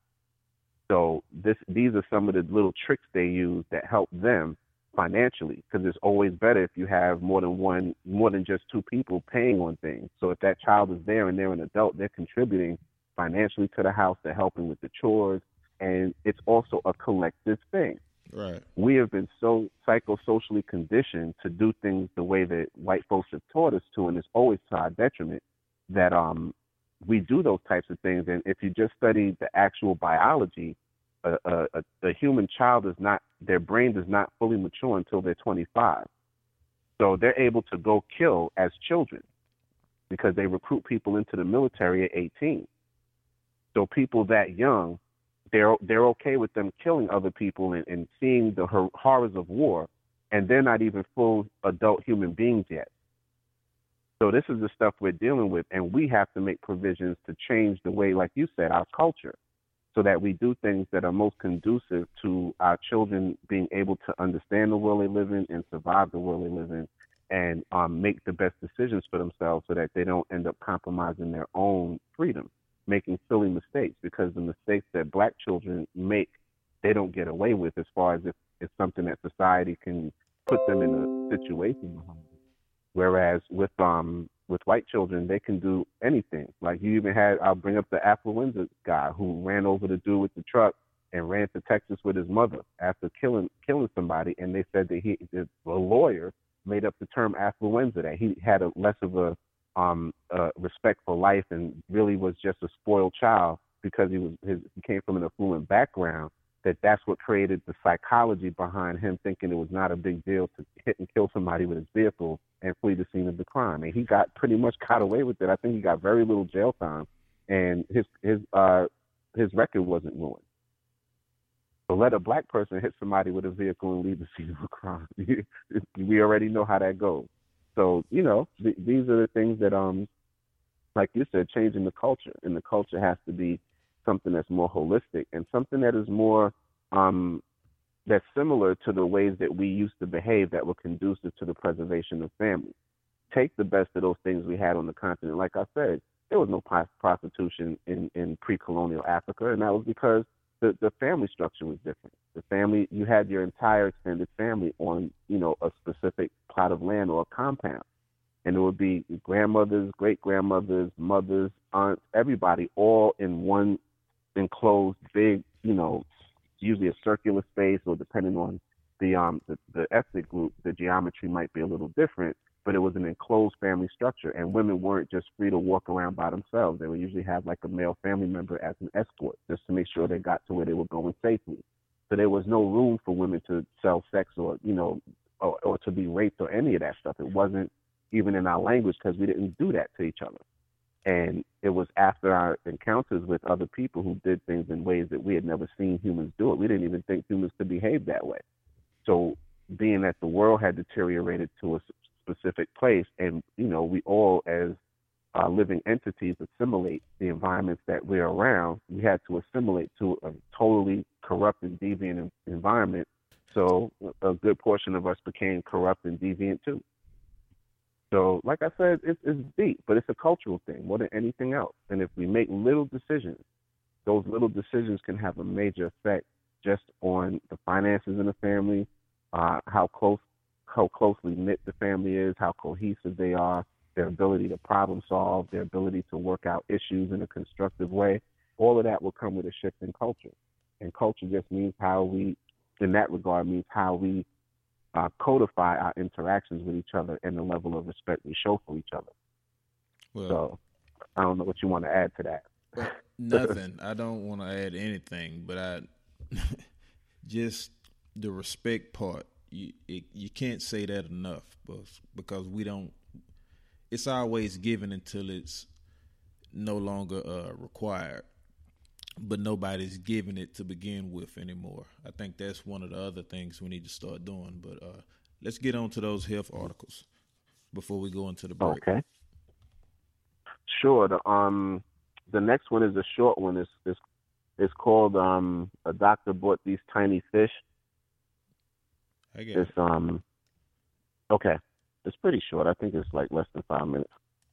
Speaker 3: So this, these are some of the little tricks they use that help them financially, because it's always better if you have more than one, more than just two people paying on things. So if that child is there and they're an adult, they're contributing financially to the house, they're helping with the chores, and it's also a collective thing.
Speaker 2: Right.
Speaker 3: We have been so psychosocially conditioned to do things the way that white folks have taught us to, and it's always to our detriment, that um we do those types of things. And if you just study the actual biology, a, a, a, the human child is not, their brain does not fully mature until they're twenty-five. So they're able to go kill as children because they recruit people into the military at eighteen. So people that young, they're they're okay with them killing other people and, and seeing the hor- horrors of war, and they're not even full adult human beings yet. So this is the stuff we're dealing with, and we have to make provisions to change the way, like you said, our culture, so that we do things that are most conducive to our children being able to understand the world they live in and survive the world they live in, and um, make the best decisions for themselves so that they don't end up compromising their own freedom, making silly mistakes, because the mistakes that black children make, they don't get away with, as far as if it's something that society can put them in a situation. Whereas with um with white children, they can do anything. Like you even had, I'll bring up the affluenza guy who ran over the dude with the truck and ran to Texas with his mother after killing killing somebody, and they said that he, the lawyer, made up the term affluenza, that he had a less of a um uh, respect for life and really was just a spoiled child because he was his, he came from an affluent background. That that's what created the psychology behind him thinking it was not a big deal to hit and kill somebody with his vehicle and flee the scene of the crime. And he got pretty much got away with it. I think he got very little jail time, and his his uh his record wasn't ruined. So let a black person hit somebody with a vehicle and leave the scene of a crime. We already know how that goes. So you know, th- these are the things that um, like you said, changing the culture, and the culture has to be something that's more holistic and something that is more um, that's similar to the ways that we used to behave that were conducive to the preservation of family. Take the best of those things we had on the continent. Like I said, there was no prostitution in, in pre-colonial Africa, and that was because the, the family structure was different. The family, you had your entire extended family on, you know, a specific plot of land or a compound. And it would be grandmothers, great-grandmothers, mothers, aunts, everybody all in one enclosed big, you know, usually a circular space, or depending on the um the, the ethnic group, the geometry might be a little different, but it was an enclosed family structure, and women weren't just free to walk around by themselves. They would usually have like a male family member as an escort, just to make sure they got to where they were going safely. So there was no room for women to sell sex or, you know, or, or to be raped or any of that stuff. It wasn't even in our language, because we didn't do that to each other. And it was after our encounters with other people who did things in ways that we had never seen humans do it. We didn't even think humans could behave that way. So being that the world had deteriorated to a specific place, and, you know, we all as uh, living entities assimilate the environments that we're around, we had to assimilate to a totally corrupt and deviant environment. So a good portion of us became corrupt and deviant too. So, like I said, it's, it's deep, but it's a cultural thing more than anything else. And if we make little decisions, those little decisions can have a major effect just on the finances in the family, uh, how close, how closely knit the family is, how cohesive they are, their ability to problem solve, their ability to work out issues in a constructive way. All of that will come with a shift in culture. And culture just means how we, in that regard, means how we uh, codify our interactions with each other and the level of respect we show for each other.
Speaker 2: Well,
Speaker 3: so I don't know what you want to add to that.
Speaker 2: Well, nothing. I don't want to add anything, but I just the respect part. You it, you can't say that enough, because we don't. It's always given until it's no longer uh, required, but nobody's giving it to begin with anymore. I think that's one of the other things we need to start doing. But uh, let's get on to those health articles before we go into the break.
Speaker 3: Okay. Sure. The um the next one is a short one. It's it's, it's called um a doctor bought these tiny fish.
Speaker 2: I get
Speaker 3: it's
Speaker 2: it.
Speaker 3: um okay. It's pretty short. I think it's like less than five minutes.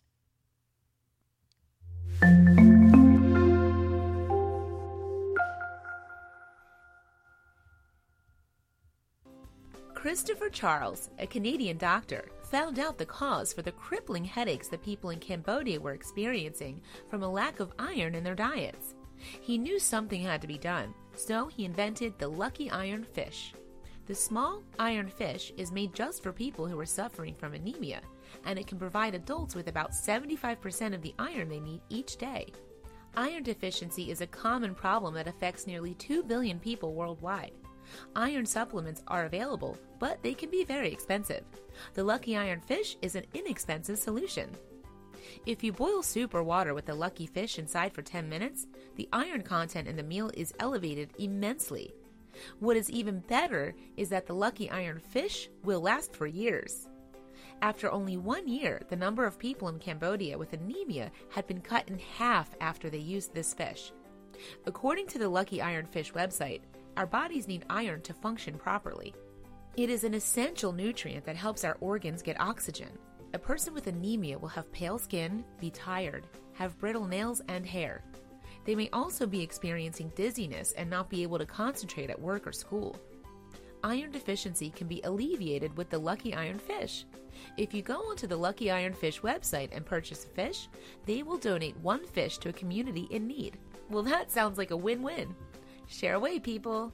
Speaker 7: Christopher Charles, a Canadian doctor, found out the cause for the crippling headaches that people in Cambodia were experiencing from a lack of iron in their diets. He knew something had to be done, so he invented the Lucky Iron Fish. The small iron fish is made just for people who are suffering from anemia, and it can provide adults with about seventy-five percent of the iron they need each day. Iron deficiency is a common problem that affects nearly two billion people worldwide. Iron supplements are available, but they can be very expensive. The Lucky Iron Fish is an inexpensive solution. If you boil soup or water with the Lucky Fish inside for ten minutes, the iron content in the meal is elevated immensely. What is even better is that the Lucky Iron Fish will last for years. After only one year, the number of people in Cambodia with anemia had been cut in half after they used this fish. According to the Lucky Iron Fish website, our bodies need iron to function properly. It is an essential nutrient that helps our organs get oxygen. A person with anemia will have pale skin, be tired, have brittle nails and hair. They may also be experiencing dizziness and not be able to concentrate at work or school. Iron deficiency can be alleviated with the Lucky Iron Fish. If you go onto the Lucky Iron Fish website and purchase a fish, they will donate one fish to a community in need. Well, that sounds like a win-win. Share away, people.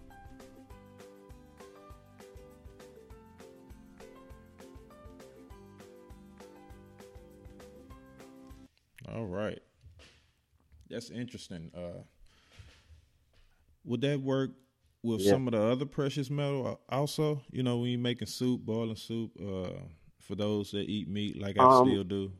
Speaker 2: All right. That's interesting. Uh, would that work with
Speaker 3: yeah.
Speaker 2: some of the other precious metal also? You know, when you're making soup, boiling soup, uh, for those that eat meat like I
Speaker 3: um,
Speaker 2: still do?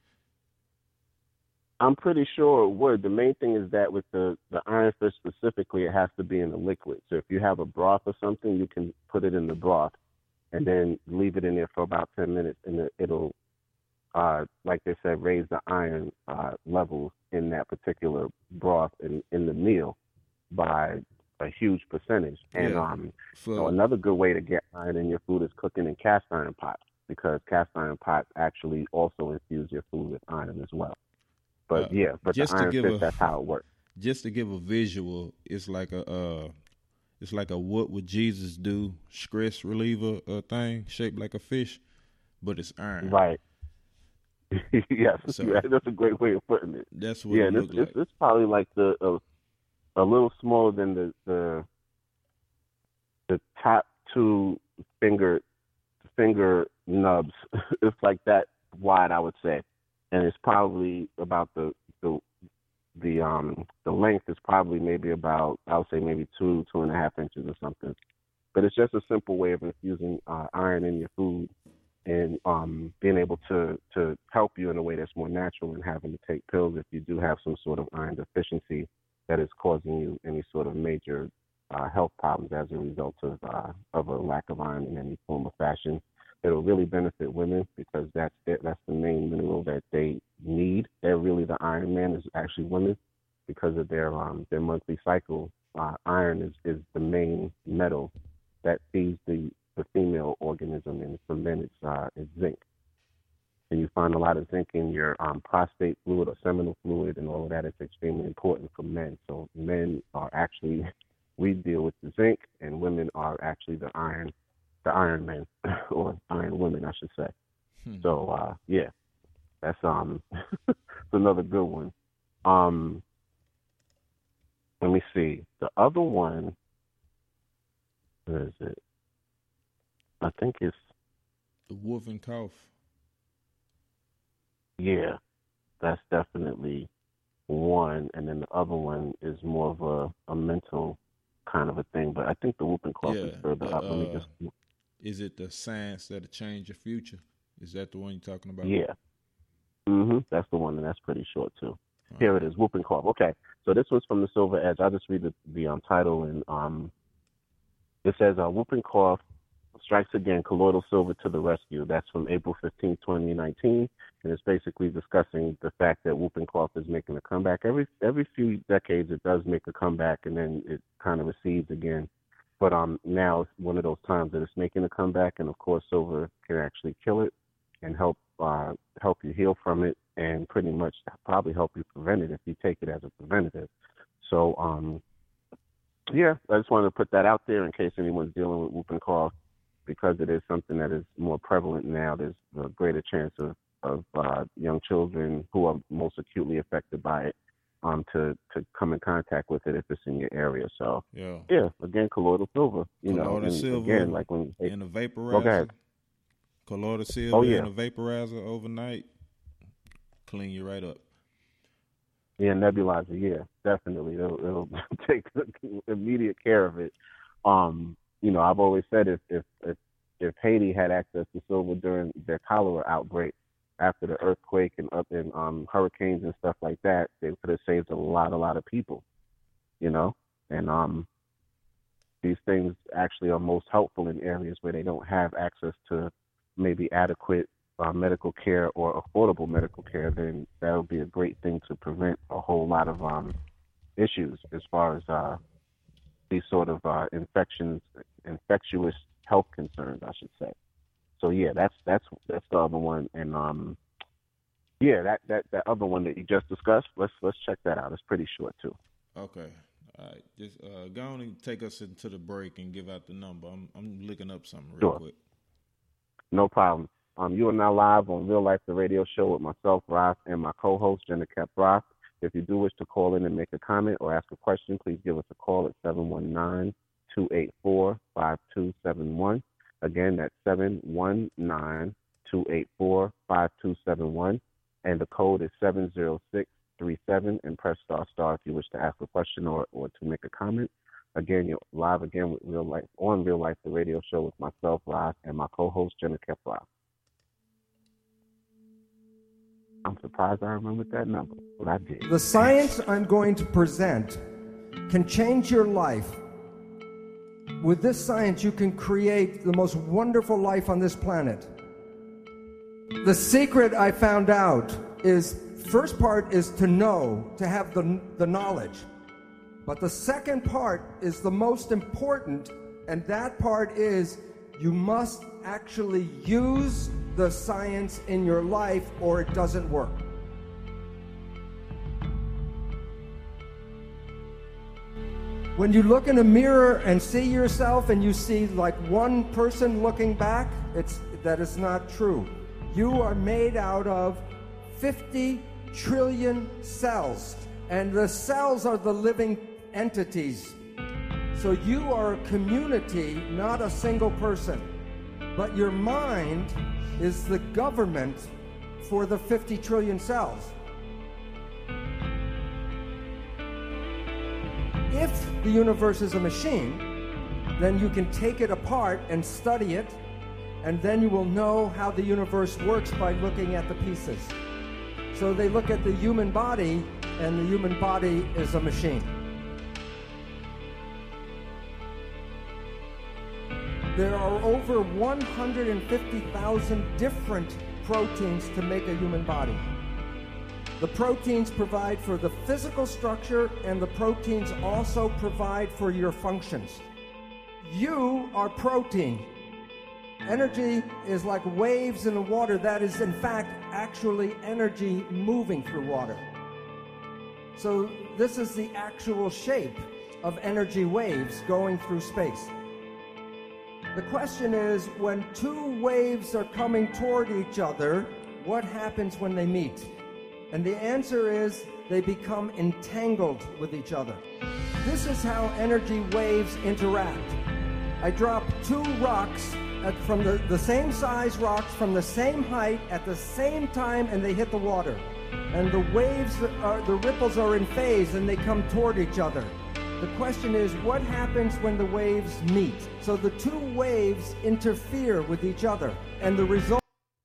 Speaker 3: I'm pretty sure it would. The main thing is that with the, the iron fish specifically, it has to be in the liquid. So if you have a broth or something, you can put it in the broth and then leave it in there for about ten minutes, and it, it'll, uh, like they said, raise the iron uh, levels in that particular broth in, in the meal by a huge percentage. And
Speaker 2: Yeah.
Speaker 3: um,
Speaker 2: For,
Speaker 3: so another good way to get iron in your food is cooking in cast iron pots, because cast iron pots actually also infuse your food with iron as well. But
Speaker 2: Uh,
Speaker 3: yeah, but
Speaker 2: just
Speaker 3: the
Speaker 2: to
Speaker 3: iron
Speaker 2: give
Speaker 3: fish,
Speaker 2: a-
Speaker 3: that's how it works.
Speaker 2: just to give a visual, it's like a uh, it's like a what would Jesus do stress reliever uh, thing shaped like a fish, but it's iron.
Speaker 3: Right. yes,
Speaker 2: So-
Speaker 3: yeah, that's a great way of putting it.
Speaker 2: That's what
Speaker 3: Yeah,
Speaker 2: it
Speaker 3: this,
Speaker 2: looked
Speaker 3: this,
Speaker 2: like.
Speaker 3: it's probably like the uh, a little smaller than the the the top two finger finger nubs. It's like that wide, I would say, and it's probably about the the the um the length is probably maybe about, I would say maybe two two and a half inches or something. But it's just a simple way of infusing uh, iron in your food and um being able to to help you in a way that's more natural than having to take pills if you do have some sort of iron deficiency that is causing you any sort of major uh, health problems as a result of uh, of a lack of iron in any form or fashion. It'll really benefit women because that's it, that's the main mineral that they need. They're really the Iron Man is actually women because of their um their monthly cycle. Uh, iron is, is the main metal that feeds the, the female organism, and for men it's uh it's zinc. And you find a lot of zinc in your um, prostate fluid or seminal fluid, and all of that is extremely important for men. So men are actually, we deal with the zinc, and women are actually the iron, the iron men, or iron women, I should say.
Speaker 2: Hmm.
Speaker 3: So uh, yeah, that's um, it's another good one. Um, let me see. The other one, where is it? I think it's
Speaker 2: the whooping cough.
Speaker 3: Yeah, that's definitely one, and then the other one is more of a, a mental kind of a thing. But I think the whooping cough
Speaker 2: Yeah,
Speaker 3: is further
Speaker 2: the,
Speaker 3: up. Let me
Speaker 2: uh,
Speaker 3: just.
Speaker 2: Is it the science that'll change your future? Is that the one you're talking about?
Speaker 3: Yeah. Mm-hmm. That's the one, and that's pretty short too.
Speaker 2: All
Speaker 3: Here
Speaker 2: right.
Speaker 3: it is, whooping cough. Okay, so this was from the Silver Edge. I'll just read the, the um, title, and um, it says, uh, "Whooping cough strikes again, colloidal silver to the rescue." That's from April fifteenth, twenty nineteen, and it's basically discussing the fact that whooping cough is making a comeback. Every every few decades, it does make a comeback, and then it kind of recedes again. But um, now it's one of those times that it's making a comeback, and of course, silver can actually kill it and help uh, help you heal from it, and pretty much probably help you prevent it if you take it as a preventative. So, um, yeah, I just wanted to put that out there in case anyone's dealing with whooping cough, because it is something that is more prevalent now. There's a greater chance of, of uh, young children who are most acutely affected by it um, to, to come in contact with it if it's in your area. So,
Speaker 2: Yeah.
Speaker 3: yeah, again, colloidal silver, you know,
Speaker 2: Colloidal
Speaker 3: and
Speaker 2: silver
Speaker 3: again, like when they,
Speaker 2: in a
Speaker 3: go
Speaker 2: vaporizer.
Speaker 3: ahead.
Speaker 2: Colloidal silver
Speaker 3: Oh, yeah.
Speaker 2: in a vaporizer overnight. Clean you right up.
Speaker 3: Yeah, nebulizer, yeah, definitely. It'll, it'll take immediate care of it. Um, you know, I've always said if, if if if Haiti had access to silver during their cholera outbreak after the earthquake and up in um, hurricanes and stuff like that, they could have saved a lot, a lot of people. You know, and um, these things actually are most helpful in areas where they don't have access to maybe adequate uh, medical care or affordable medical care. Then that would be a great thing to prevent a whole lot of um, issues as far as uh, these sort of uh, infections, infectious health concerns, I should say. So yeah, that's that's that's the other one, and um, yeah, that, that, that other one that you just discussed. Let's let's check that out. It's pretty short too.
Speaker 2: Okay. All right. Just uh, go on and take us into the break and give out the number. I'm I'm looking up something real
Speaker 3: Sure.
Speaker 2: quick.
Speaker 3: No problem. Um, you are now live on Real Life, the radio show with myself, Ross, and my co-host, Jenna Kep Ross. If you do wish to call in and make a comment or ask a question, please give us a call at seven one nine, two eight four, five two seven one. Again, that's seven one nine, two eight four, five two seven one. And the code is seven zero six three seven, and press star star if you wish to ask a question or, or to make a comment. Again, you're live again with Real Life on Real Life, the radio show with myself, Ross, and my co-host, Jenna Kep Ross. I'm surprised I remembered that number, but I did.
Speaker 8: The science I'm going to present can change your life. With this science, you can create the most wonderful life on this planet. The secret I found out is, first part is to know, to have the, the knowledge. But the second part is the most important, and that part is you must actually use the science in your life or it doesn't work. When you look in a mirror and see yourself and you see like one person looking back, it's, that is not true. You are made out of fifty trillion cells, and the cells are the living entities. So you are a community, not a single person. But your mind is the government for the fifty trillion cells. If the universe is a machine, then you can take it apart and study it, and then you will know how the universe works by looking at the pieces. So they look at the human body, and the human body is a machine. There are over one hundred fifty thousand different proteins to make a human body. The proteins provide for the physical structure, and the proteins also provide for your functions. You are protein. Energy is like waves in the water. That is, in fact, actually energy moving through water. So this is the actual shape of energy waves going through space. The question is, when two waves are coming toward each other, what happens when they meet? And the answer is they become entangled with each other. This is how energy waves interact. I drop two rocks at, from the, the same size rocks from the same height at the same time, and they hit the water. And the waves, are, the ripples are in phase, and they come toward each other. The question is, what happens when the waves meet? So the two waves interfere with each other, and the result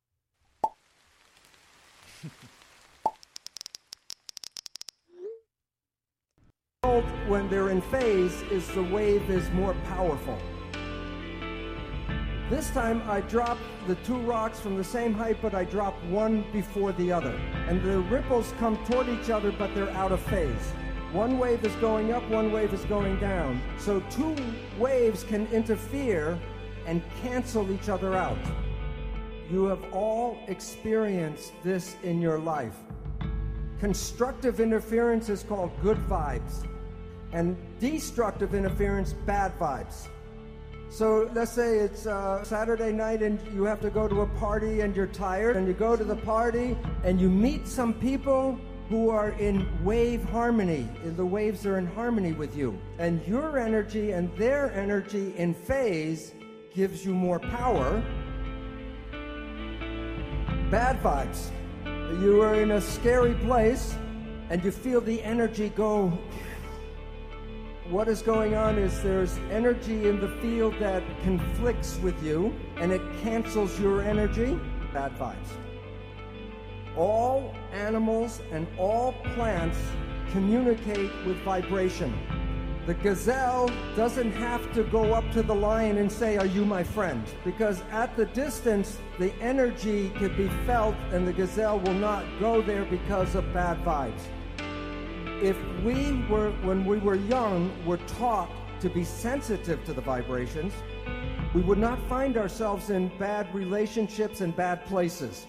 Speaker 8: when they're in phase is the wave is more powerful. This time I drop the two rocks from the same height, but I drop one before the other. And the ripples come toward each other, but they're out of phase. One wave is going up, one wave is going down. So two waves can interfere and cancel each other out. You have all experienced this in your life. Constructive interference is called good vibes, and destructive interference, bad vibes. So let's say it's uh, Saturday night and you have to go to a party and you're tired, and you go to the party and you meet some people who are in wave harmony. The waves are in harmony with you. And your energy and their energy in phase gives you more power. Bad vibes. You are in a scary place and you feel the energy go. What is going on is there's energy in the field that conflicts with you, and it cancels your energy. Bad vibes. All animals and all plants communicate with vibration. The gazelle doesn't have to go up to the lion and say, "Are you my friend?" Because at the distance, the energy could be felt, and the gazelle will not go there because of bad vibes. If we were, when we were young, were taught to be sensitive to the vibrations, we would not find ourselves in bad relationships and bad places.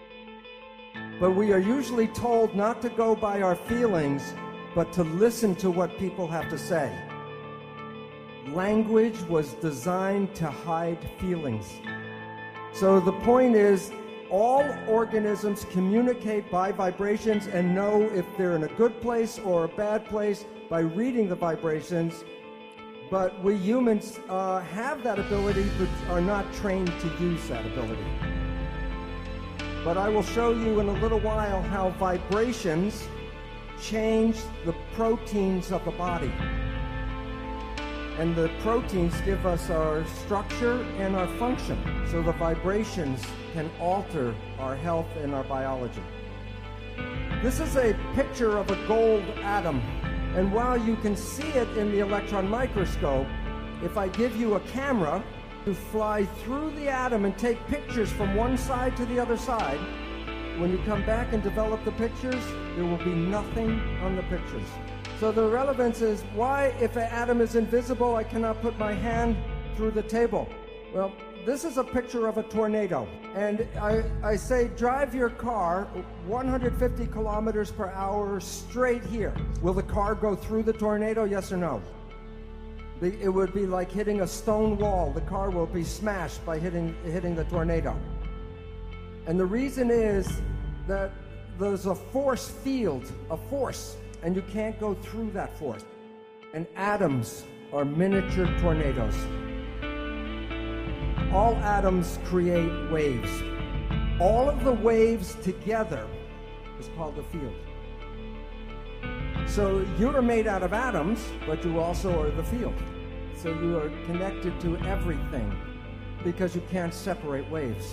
Speaker 8: But we are usually told not to go by our feelings, but to listen to what people have to say. Language was designed to hide feelings. So the point is, all organisms communicate by vibrations and know if they're in a good place or a bad place by reading the vibrations. But we humans uh, have that ability, but are not trained to use that ability. But I will show you in a little while how vibrations change the proteins of the body. And the proteins give us our structure and our function. So the vibrations can alter our health and our biology. This is a picture of a gold atom. And while you can see it in the electron microscope, if I give you a camera to fly through the atom and take pictures from one side to the other side, when you come back and develop the pictures, there will be nothing on the pictures. So the relevance is, why, if an atom is invisible, I cannot put my hand through the table? Well, this is a picture of a tornado. And I, I say, drive your car one hundred fifty kilometers per hour straight here. Will the car go through the tornado, yes or no? It would be like hitting a stone wall. The car will be smashed by hitting, hitting the tornado. And the reason is that there's a force field, a force, and you can't go through that force. And atoms are miniature tornadoes. All atoms create waves. All of the waves together is called a field. So you are made out of atoms, but you also are the field. So you are connected to everything because you can't separate waves.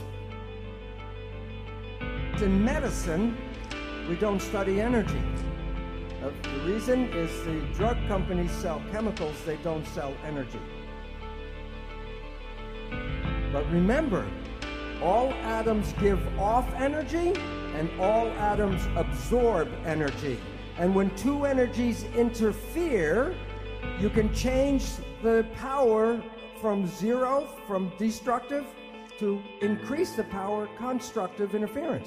Speaker 8: In medicine, we don't study energy. Uh, the reason is the drug companies sell chemicals, they don't sell energy. But remember, all atoms give off energy and all atoms absorb energy. And when two energies interfere, you can change the power from zero, from destructive, to increase the power, constructive interference.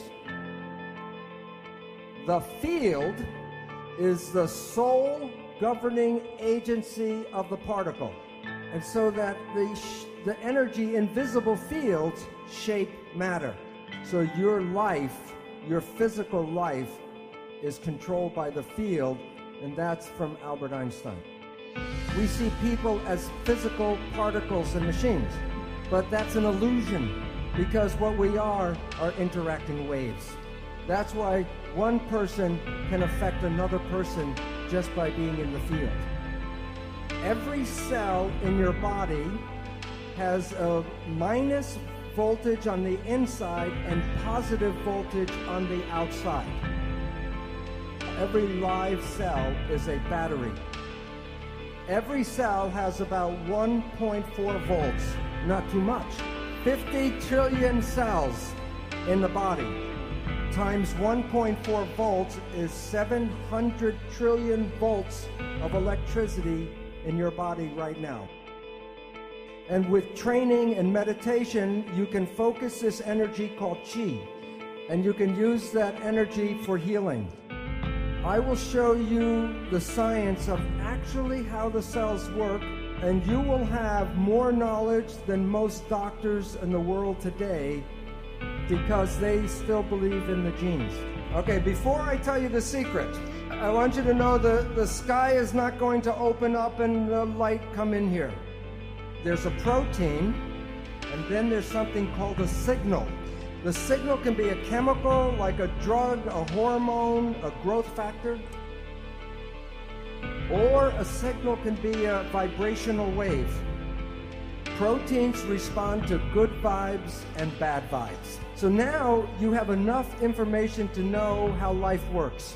Speaker 8: The field is the sole governing agency of the particle. And so that the, sh- the energy invisible fields shape matter. So your life, your physical life, is controlled by the field, and that's from Albert Einstein. we see people as physical particles and machines. But that's an illusion, because what we are are interacting waves. That's why one person can affect another person just by being in the field. Every cell in your body has a minus voltage on the inside and positive voltage on the outside. Every live cell is a battery. Every cell has about one point four volts, not too much. fifty trillion cells in the body times one point four volts is seven hundred trillion volts of electricity in your body right now. And with training and meditation, you can focus this energy called Qi, and you can use that energy for healing. I will show you the science of actually how the cells work, and you will have more knowledge than most doctors in the world today, because they still believe in the genes. Okay, before I tell you the secret, I want you to know the, the sky is not going to open up and the light come in here. There's a protein, and then there's something called a signal. The signal can be a chemical, like a drug, a hormone, a growth factor, or a signal can be a vibrational wave. Proteins respond to good vibes and bad vibes. So now you have enough information to know how life works.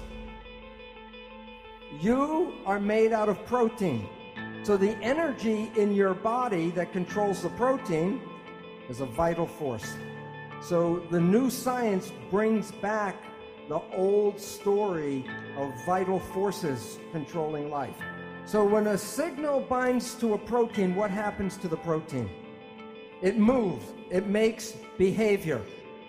Speaker 8: You are made out of protein. So the energy in your body that controls the protein is a vital force. So the new science brings back the old story of vital forces controlling life. So when a signal binds to a protein, what happens to the protein? It moves. It makes behavior.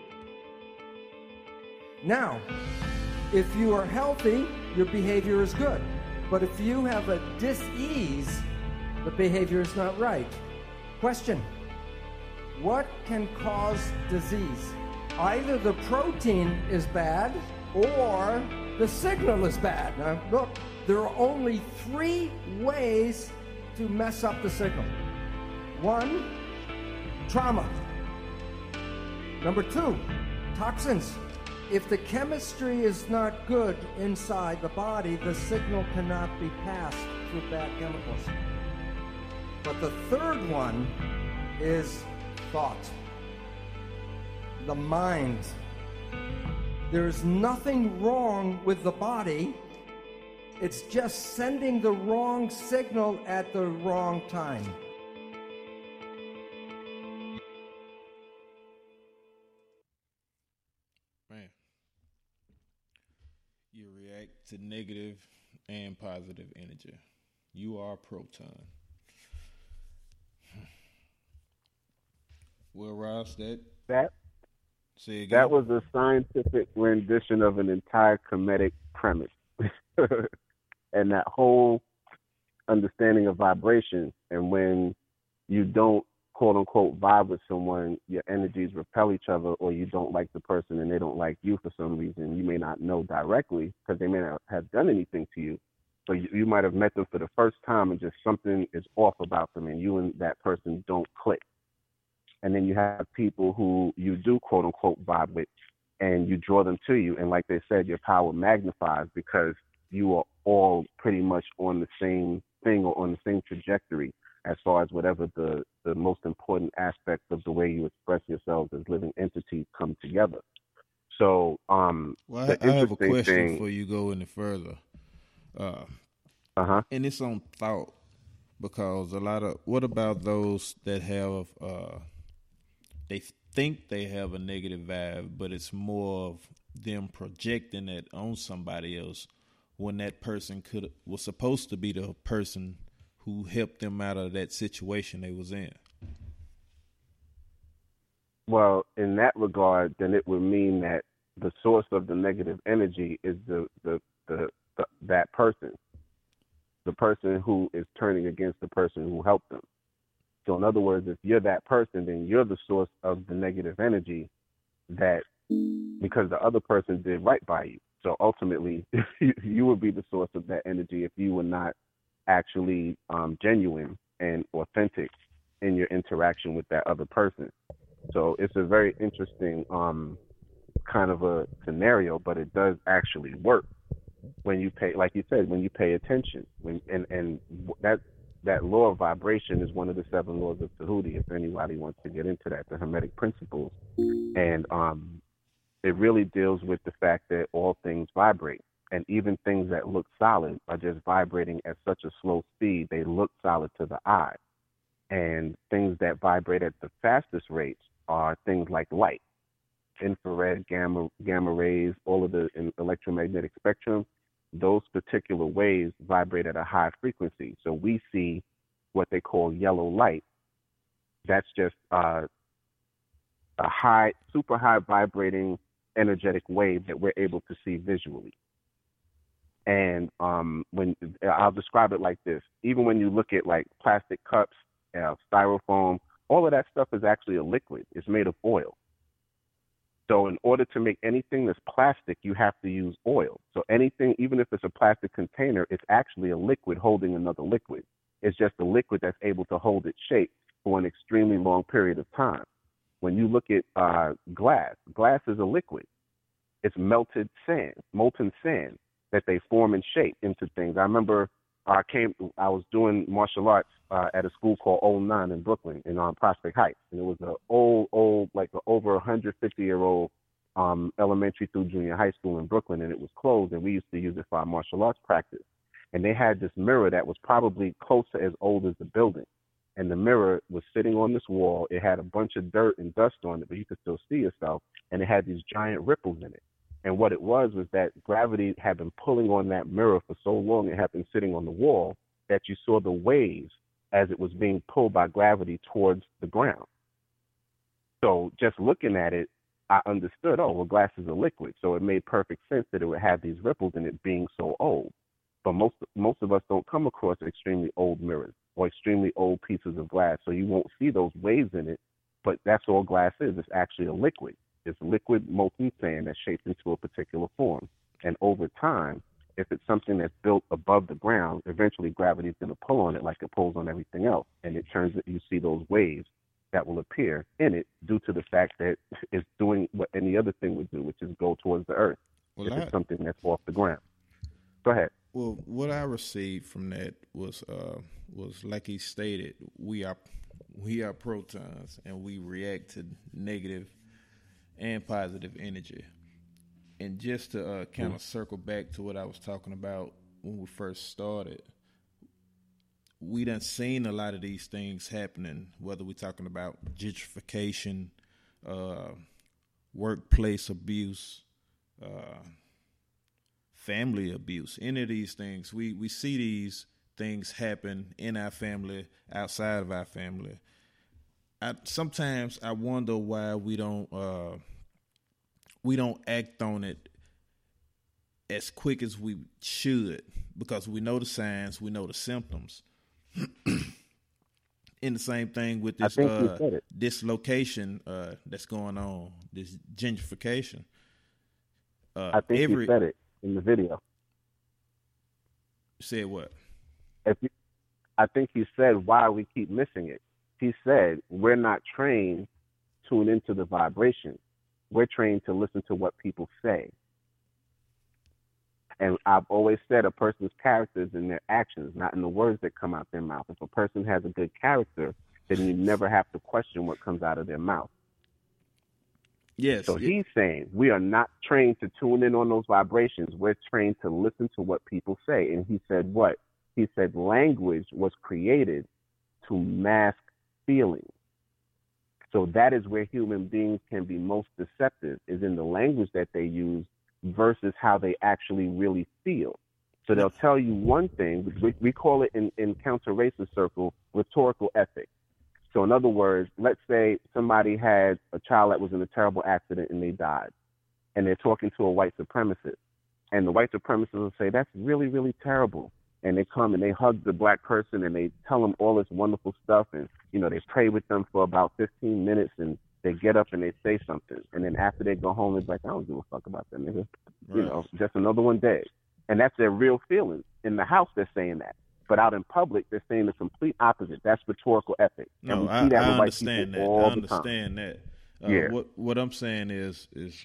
Speaker 8: Now, if you are healthy, your behavior is good. But if you have a dis-ease, the behavior is not right. Question: what can cause disease? Either the protein is bad or the signal is bad. Now, look, there are only three ways to mess up the signal. One, trauma. Number two, toxins. If the chemistry is not good inside the body, the signal cannot be passed through bad chemicals. But the third one is thought. The mind. There's nothing wrong with the body. It's just sending the wrong signal at the wrong time.
Speaker 2: Man, you react to negative and positive energy. You are a proton. Well, Ross, that
Speaker 3: That
Speaker 2: say again.
Speaker 3: that was a scientific rendition of an entire comedic premise. And that whole understanding of vibration, and when you don't quote unquote vibe with someone, your energies repel each other, or you don't like the person and they don't like you for some reason. You may not know directly because they may not have done anything to you, but you, you might have met them for the first time and just something is off about them and you and that person don't click. And then you have people who you do quote unquote vibe with and you draw them to you. And like they said, your power magnifies because you are all pretty much on the same thing or on the same trajectory as far as whatever the, the most important aspects of the way you express yourselves as living entities come together. So, um,
Speaker 2: well,
Speaker 3: the
Speaker 2: I, I have a
Speaker 3: interesting
Speaker 2: question
Speaker 3: thing,
Speaker 2: before you go any further. Uh,
Speaker 3: uh-huh.
Speaker 2: And it's on thought, because a lot of, what about those that have, uh, they think they have a negative vibe, but it's more of them projecting it on somebody else when that person could was supposed to be the person who helped them out of that situation they was in?
Speaker 3: Well, in that regard, then it would mean that the source of the negative energy is the, the, the, the that person, the person who is turning against the person who helped them. So in other words, if you're that person, then you're the source of the negative energy that, because the other person did right by you. So ultimately, you would be the source of that energy if you were not actually um, genuine and authentic in your interaction with that other person. So it's a very interesting um, kind of a scenario, but it does actually work when you pay, like you said, when you pay attention. When and and that that law of vibration is one of the seven laws of Tahuti. If anybody wants to get into that, the Hermetic principles, and um, it really deals with the fact that all things vibrate, and even things that look solid are just vibrating at such a slow speed they look solid to the eye. And things that vibrate at the fastest rates are things like light, infrared, gamma, gamma rays, all of the electromagnetic spectrum. Those particular waves vibrate at a high frequency. So we see what they call yellow light. That's just uh, a high, super high vibrating energetic wave that we're able to see visually. And um, when I'll describe it like this, even when you look at like plastic cups, uh, styrofoam, all of that stuff is actually a liquid. It's made of oil. So in order to make anything that's plastic, you have to use oil. So anything, even if it's a plastic container, it's actually a liquid holding another liquid. It's just a liquid that's able to hold its shape for an extremely long period of time. When you look at uh, glass, glass is a liquid. It's melted sand, molten sand that they form and shape into things. I remember I came, I was doing martial arts uh, at a school called Old Nine in Brooklyn, in um, Prospect Heights, and it was an old, old, like a over one hundred fifty year old um, elementary through junior high school in Brooklyn, and it was closed, and we used to use it for our martial arts practice. And they had this mirror that was probably close to as old as the building, and the mirror was sitting on this wall. It had a bunch of dirt and dust on it, but you could still see yourself, and it had these giant ripples in it. And what it was was that gravity had been pulling on that mirror for so long, it had been sitting on the wall, that you saw the waves as it was being pulled by gravity towards the ground. So just looking at it, I understood, oh, well, glass is a liquid. So it made perfect sense that it would have these ripples in it being so old. But most most of us don't come across extremely old mirrors or extremely old pieces of glass. So you won't see those waves in it, but that's all glass is. It's actually a liquid. It's liquid molten sand that's shaped into a particular form. And over time, if it's something that's built above the ground, eventually gravity is going to pull on it like it pulls on everything else. And it turns it, you see those waves that will appear in it due to the fact that it's doing what any other thing would do, which is go towards the earth. Well, if I, it's something that's off the ground. Go ahead.
Speaker 2: Well, what I received from that was, uh, was like he stated, we are, we are protons and we react to negative and positive energy. And just to uh, kind of circle back to what I was talking about when we first started, we done seen a lot of these things happening, whether we're talking about gentrification, uh, workplace abuse, uh, family abuse, any of these things. We, we see these things happen in our family, outside of our family. I, sometimes I wonder why we don't uh, we don't act on it as quick as we should, because we know the signs, we know the symptoms. And the same thing with this uh, dislocation uh, that's going on, this gentrification. Uh,
Speaker 3: I think
Speaker 2: every,
Speaker 3: you said it in the video.
Speaker 2: Said what?
Speaker 3: If you, I think he said why we keep missing it. He said, we're not trained to tune into the vibration. We're trained to listen to what people say. And I've always said a person's character is in their actions, not in the words that come out their mouth. If a person has a good character, then you never have to question what comes out of their mouth.
Speaker 2: Yes.
Speaker 3: So
Speaker 2: yes.
Speaker 3: he's saying we are not trained to tune in on those vibrations. We're trained to listen to what people say. And he said what? He said language was created to mask feelings. So that is where human beings can be most deceptive, is in the language that they use versus how they actually really feel. So they'll tell you one thing, we, we call it in, in counter-racist circle, rhetorical ethics. So in other words, let's say somebody had a child that was in a terrible accident and they died, and they're talking to a white supremacist. And the white supremacist will say, that's really, really terrible. And they come and they hug the black person and they tell them all this wonderful stuff. And, you know, they pray with them for about fifteen minutes and they get up and they say something. And then after they go home, it's like, I don't give a fuck about that nigga. Right. You know, just another one dead. And that's their real feelings. In the house, they're saying that. But out in public, they're saying the complete opposite. That's rhetorical ethics.
Speaker 2: No,
Speaker 3: and we
Speaker 2: I,
Speaker 3: see that
Speaker 2: I
Speaker 3: with white
Speaker 2: understand
Speaker 3: people
Speaker 2: that.
Speaker 3: all
Speaker 2: I understand
Speaker 3: the time.
Speaker 2: that. Uh,
Speaker 3: yeah.
Speaker 2: What what I'm saying is is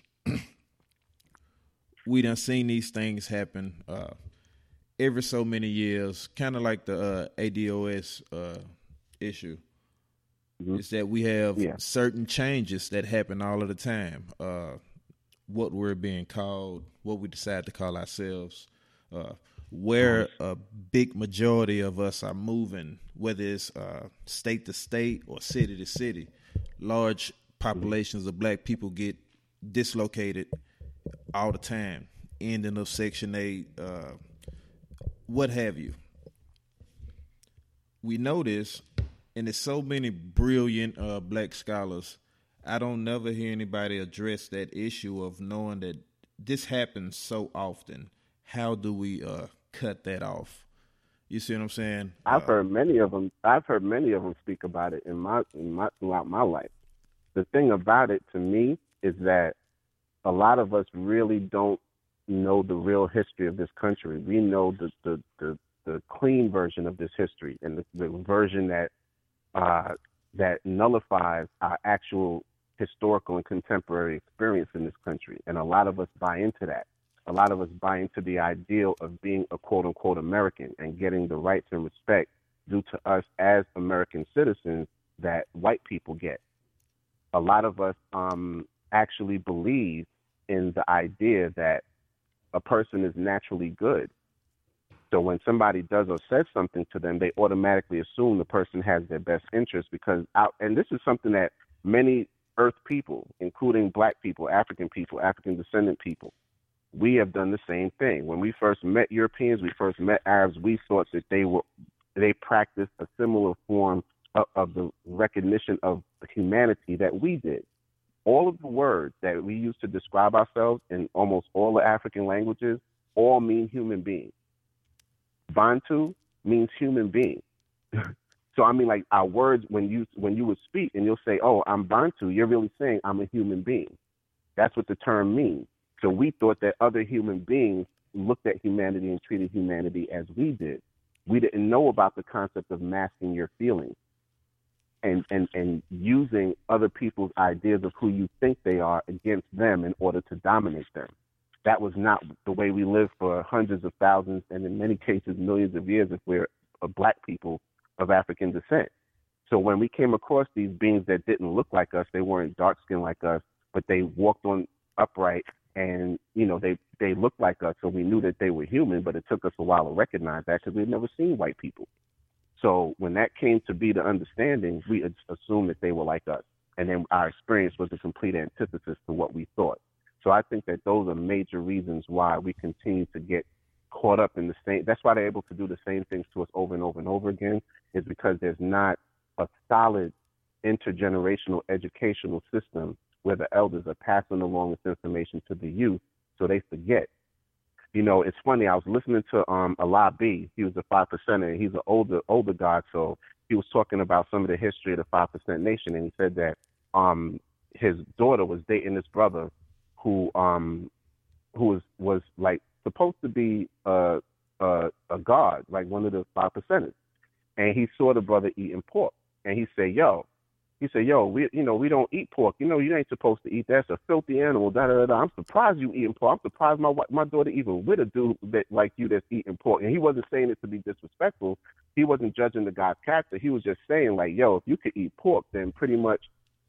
Speaker 2: we done seen these things happen uh, every so many years, kind of like the uh, A D O S uh, issue. Mm-hmm. Is that we have yeah. certain changes that happen all of the time. Uh, what we're being called, what we decide to call ourselves, uh, where a big majority of us are moving, whether it's uh, state to state or city to city. Large populations of black people get dislocated all the time, ending of Section eight, uh, what have you. We know this, and there's so many brilliant uh, black scholars. I don't never hear anybody address that issue of knowing that this happens so often. How do we uh, cut that off? You see what I'm saying?
Speaker 3: I've
Speaker 2: uh,
Speaker 3: heard many of them. I've heard many of them speak about it in my, in my throughout my life. The thing about it to me is that a lot of us really don't know the real history of this country. We know the the, the, the clean version of this history and the, the version that uh, that nullifies our actual historical and contemporary experience in this country. And a lot of us buy into that. A lot of us buy into the ideal of being a quote-unquote American and getting the rights and respect due to us as American citizens that white people get. A lot of us um, actually believe in the idea that a person is naturally good. So when somebody does or says something to them, they automatically assume the person has their best interest because, out, and this is something that many Earth people, including black people, African people, African descendant people, we have done the same thing. When we first met Europeans, we first met Arabs, we thought that they were they practiced a similar form of, of the recognition of humanity that we did. All of the words that we use to describe ourselves in almost all the African languages all mean human being. Bantu means human being. So I mean, like our words, when you when you would speak and you'll say, "Oh, I'm Bantu," you're really saying I'm a human being. That's what the term means. So we thought that other human beings looked at humanity and treated humanity as we did. We didn't know about the concept of masking your feelings and, and, and using other people's ideas of who you think they are against them in order to dominate them. That was not the way we lived for hundreds of thousands and in many cases millions of years if we're a black people of African descent. So when we came across these beings that didn't look like us, they weren't dark-skinned like us, but they walked on upright and, you know, they, they looked like us, so we knew that they were human, but it took us a while to recognize that because we'd never seen white people. So when that came to be the understanding, we assumed that they were like us. And then our experience was a complete antithesis to what we thought. So I think that those are major reasons why we continue to get caught up in the same. That's why they're able to do the same things to us over and over and over again, is because there's not a solid intergenerational educational system where the elders are passing along this information to the youth so they forget. You know, it's funny, I was listening to um Allah B. He was a five percenter, and he's an older older god, so he was talking about some of the history of the five percent nation, and he said that um his daughter was dating this brother who um who was was like supposed to be a a, a god, like one of the five percenters. And he saw the brother eating pork, and he said, yo, He said, yo, we, you know, we don't eat pork. You know, you ain't supposed to eat that. It's a filthy animal. Da, da, da. I'm surprised you eating pork. I'm surprised my my daughter even with a dude that, like you that's eating pork. And he wasn't saying it to be disrespectful. He wasn't judging the guy's character. He was just saying, like, yo, if you could eat pork, then pretty much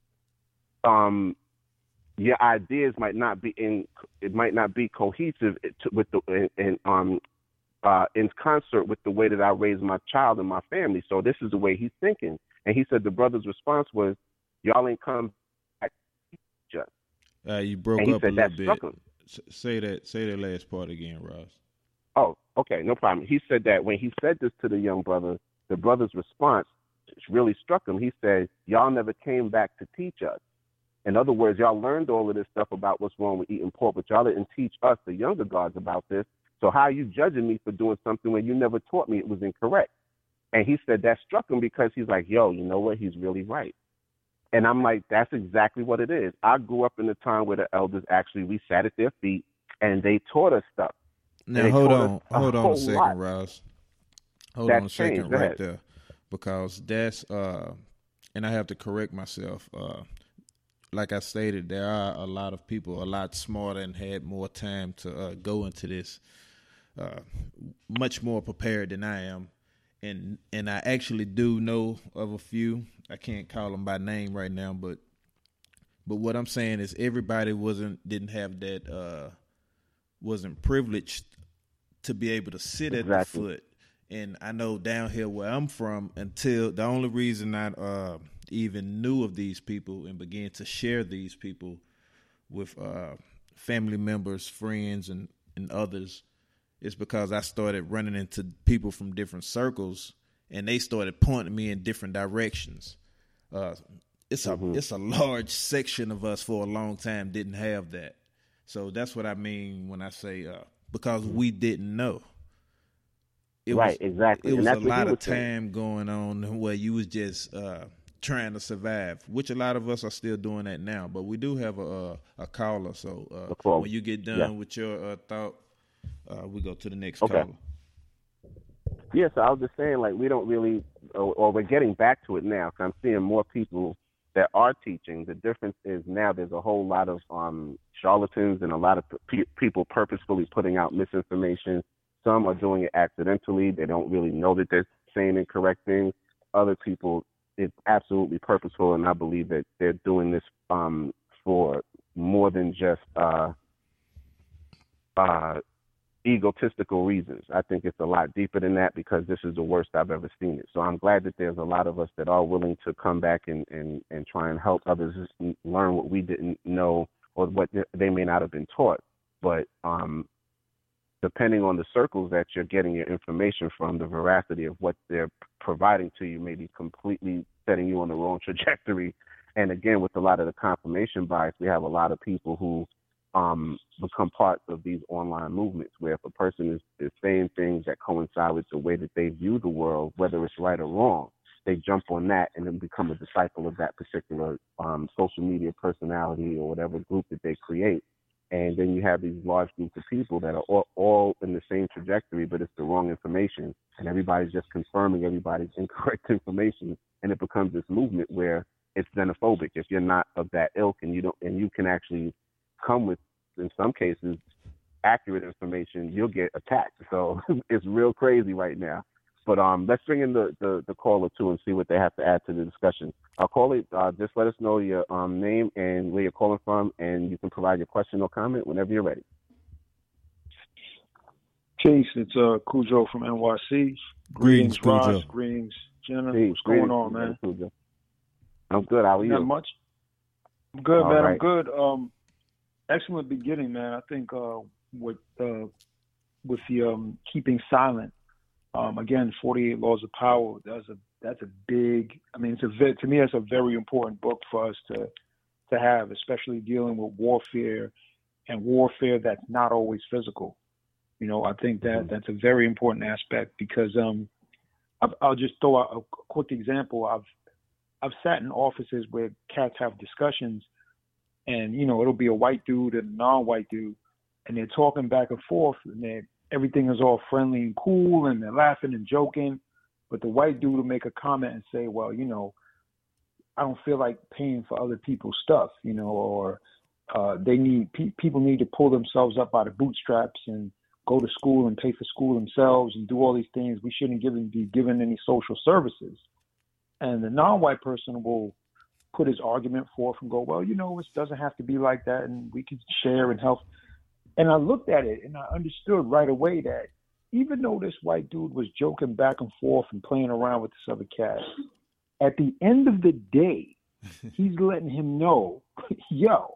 Speaker 3: um, your ideas might not be in, it might not be cohesive to, with the, and, and um, uh, in concert with the way that I raise my child and my family. So this is the way he's thinking. And he said the brother's response was, y'all ain't come back to teach us.
Speaker 2: Uh, you broke
Speaker 3: and he
Speaker 2: up
Speaker 3: said
Speaker 2: a
Speaker 3: that
Speaker 2: little
Speaker 3: struck
Speaker 2: bit.
Speaker 3: him.
Speaker 2: S- say that. Say that last part again, Ross.
Speaker 3: Oh, okay, no problem. He said that when he said this to the young brother, the brother's response really struck him. He said, y'all never came back to teach us. In other words, y'all learned all of this stuff about what's wrong with eating pork, but y'all didn't teach us, the younger gods, about this. So how are you judging me for doing something when you never taught me it was incorrect? And he said that struck him because he's like, yo, you know what? He's really right. And I'm like, that's exactly what it is. I grew up in a time where the elders actually, we sat at their feet and they taught us stuff.
Speaker 2: Now, hold on. Hold on a second, lot. Ross. hold
Speaker 3: that's
Speaker 2: on a second
Speaker 3: changed. Go
Speaker 2: right
Speaker 3: ahead.
Speaker 2: there, because that's uh, and I have to correct myself. Uh, like I stated, there are a lot of people a lot smarter and had more time to uh, go into this, uh, much more prepared than I am. And and I actually do know of a few. I can't call them by name right now, but but what I'm saying is everybody wasn't didn't have that uh, wasn't privileged to be able to sit
Speaker 3: Exactly.
Speaker 2: at the foot. And I know down here where I'm from, until the only reason I uh, even knew of these people and began to share these people with uh, family members, friends, and, and others, is because I started running into people from different circles, and they started pointing me in different directions. Uh, it's a mm-hmm. it's a large section of us for a long time didn't have that. So that's what I mean when I say uh, because we didn't know. It
Speaker 3: right,
Speaker 2: was,
Speaker 3: exactly.
Speaker 2: It was
Speaker 3: and that's
Speaker 2: a lot of
Speaker 3: saying.
Speaker 2: time going on where you was just uh, trying to survive, which a lot of us are still doing that now. But we do have a a, a caller, so uh,
Speaker 3: a
Speaker 2: when you get done
Speaker 3: yeah.
Speaker 2: with your uh, thought, uh, we go to the next
Speaker 3: okay.
Speaker 2: caller.
Speaker 3: Yeah, so I was just saying, like, we don't really, or, or we're getting back to it now, because I'm seeing more people that are teaching. The difference is now there's a whole lot of um, charlatans and a lot of pe- people purposefully putting out misinformation. Some are doing it accidentally. They don't really know that they're saying incorrect things. Other people, it's absolutely purposeful, and I believe that they're doing this um, for more than just uh, uh, egotistical reasons. I think it's a lot deeper than that, because this is the worst I've ever seen it. So I'm glad that there's a lot of us that are willing to come back and, and, and try and help others learn what we didn't know or what they may not have been taught. But um, depending on the circles that you're getting your information from, the veracity of what they're providing to you may be completely setting you on the wrong trajectory. And again, with a lot of the confirmation bias, we have a lot of people who um, become parts of these online movements, where if a person is, is saying things that coincide with the way that they view the world, whether it's right or wrong, they jump on that and then become a disciple of that particular um, social media personality or whatever group that they create. And then you have these large groups of people that are all, all in the same trajectory, but it's the wrong information. And everybody's just confirming everybody's incorrect information. And it becomes this movement where it's xenophobic. If you're not of that ilk and you don't, and you can actually come with, in some cases, accurate information, you'll get attacked. So it's real crazy right now. But um, let's bring in the, the, the caller, too, and see what they have to add to the discussion. I'll call it, uh, just let us know your um, name and where you're calling from, and you can provide your question or comment whenever you're ready.
Speaker 9: Peace, it's uh, Cujo from N Y C.
Speaker 2: Greetings,
Speaker 9: Greetings Ross.
Speaker 2: Cujo.
Speaker 9: Greetings, Jenna.
Speaker 3: Peace.
Speaker 9: What's going
Speaker 3: Greetings,
Speaker 9: on, man?
Speaker 3: Cujo. I'm good. How are you?
Speaker 9: Not much. I'm good,
Speaker 3: All
Speaker 9: man.
Speaker 3: right.
Speaker 9: I'm good. Um, excellent beginning, man. I think uh, with uh, with the um, keeping silent. Um, again, forty-eight Laws of Power. That's a that's a big. I mean, it's a ve- to me, it's a very important book for us to to have, especially dealing with warfare and warfare that's not always physical. You know, I think that mm-hmm. that's a very important aspect, because um, I'll, I'll just throw out a quick example. I've I've sat in offices where cats have discussions, and you know, it'll be a white dude and a non-white dude, and they're talking back and forth, and they everything is all friendly and cool, and they're laughing and joking. But the white dude will make a comment and say, well, you know, I don't feel like paying for other people's stuff, you know, or uh, they need pe- people need to pull themselves up by the bootstraps and go to school and pay for school themselves and do all these things. We shouldn't give, be given any social services. And the non-white person will put his argument forth and go, well, you know, it doesn't have to be like that, and we can share and help. And I looked at it and I understood right away that even though this white dude was joking back and forth and playing around with this other cat, at the end of the day, he's letting him know, yo,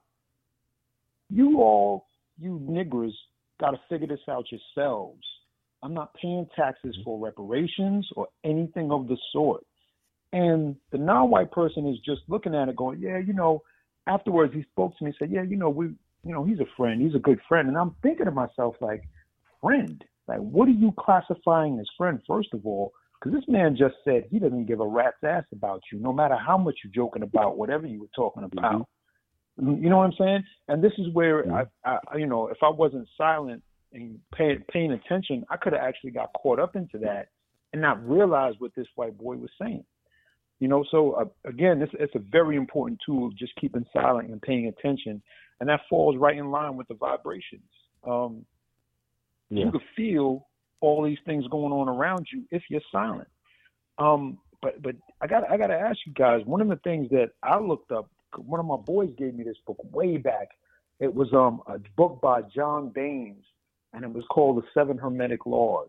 Speaker 9: you all, you niggers, got to figure this out yourselves. I'm not paying taxes for reparations or anything of the sort. And the non-white person is just looking at it going, yeah, you know, afterwards he spoke to me and said, yeah, you know, we, you know, he's a friend. He's a good friend. And I'm thinking to myself, like, friend? Like, what are you classifying as friend, first of all? Because this man just said he doesn't give a rat's ass about you, no matter how much you're joking about whatever you were talking about. Mm-hmm. You know what I'm saying? And this is where, mm-hmm. I, I, you know, if I wasn't silent and pay, paying attention, I could have actually got caught up into that and not realize what this white boy was saying. You know, so uh, again, it's, it's a very important tool, just keeping silent and paying attention. And that falls right in line with the vibrations. Um, yeah. You can feel all these things going on around you if you're silent. Um, but but I got I got to ask you guys, one of the things that I looked up, one of my boys gave me this book way back. It was um, a book by John Baines, and it was called The Seven Hermetic Laws.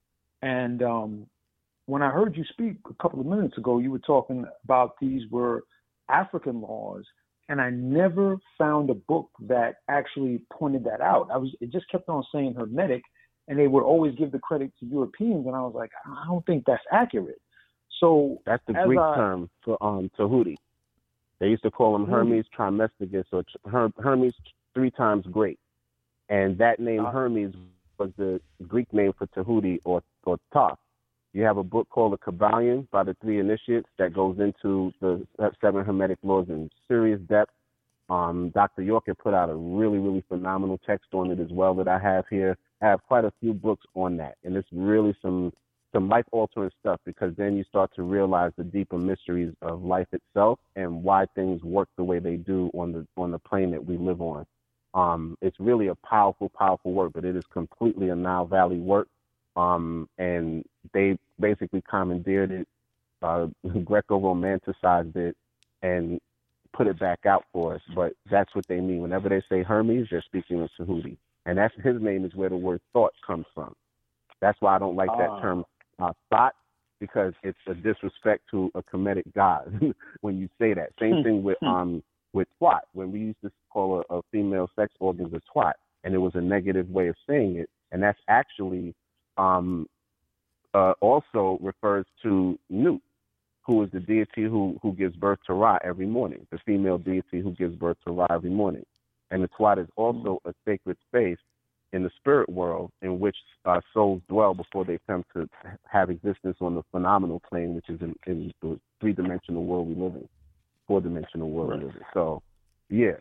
Speaker 9: And um, when I heard you speak a couple of minutes ago, you were talking about these were African laws, and I never found a book that actually pointed that out. I was it just kept on saying Hermetic, and they would always give the credit to Europeans, and I was like, I don't think that's accurate. So
Speaker 3: that's the Greek
Speaker 9: I,
Speaker 3: term for um Tahuti. They used to call him Hermes Trismegistus, or Her- Hermes three times great, and that name uh, Hermes was the Greek name for Tahuti or or Thoth. You have a book called The Kabbalion by the Three Initiates that goes into the seven Hermetic laws in serious depth. Um, Doctor York had put out a really, really phenomenal text on it as well that I have here. I have quite a few books on that, and it's really some some life-altering stuff, because then you start to realize the deeper mysteries of life itself and why things work the way they do on the on the plane that we live on. Um, it's really a powerful, powerful work, but it is completely a Nile Valley work. Um, and they basically commandeered it, uh, Greco-romanticized it, and put it back out for us. But that's what they mean. Whenever they say Hermes, they're speaking of Tahuti. And that's his name is where the word thought comes from. That's why I don't like that
Speaker 9: uh,
Speaker 3: term uh, thought, because it's a disrespect to a Kemetic god when you say that. Same thing with um with twat. When we used to call a, a female sex organs a twat, and it was a negative way of saying it. And that's actually um, uh, also refers to Nut, who is the deity who, who gives birth to Ra every morning, the female deity who gives birth to Ra every morning. And the twat is also a sacred space in the spirit world in which uh, souls dwell before they come to have existence on the phenomenal plane, which is in, in the three-dimensional world we live in, four-dimensional world right. we live in. So, yeah.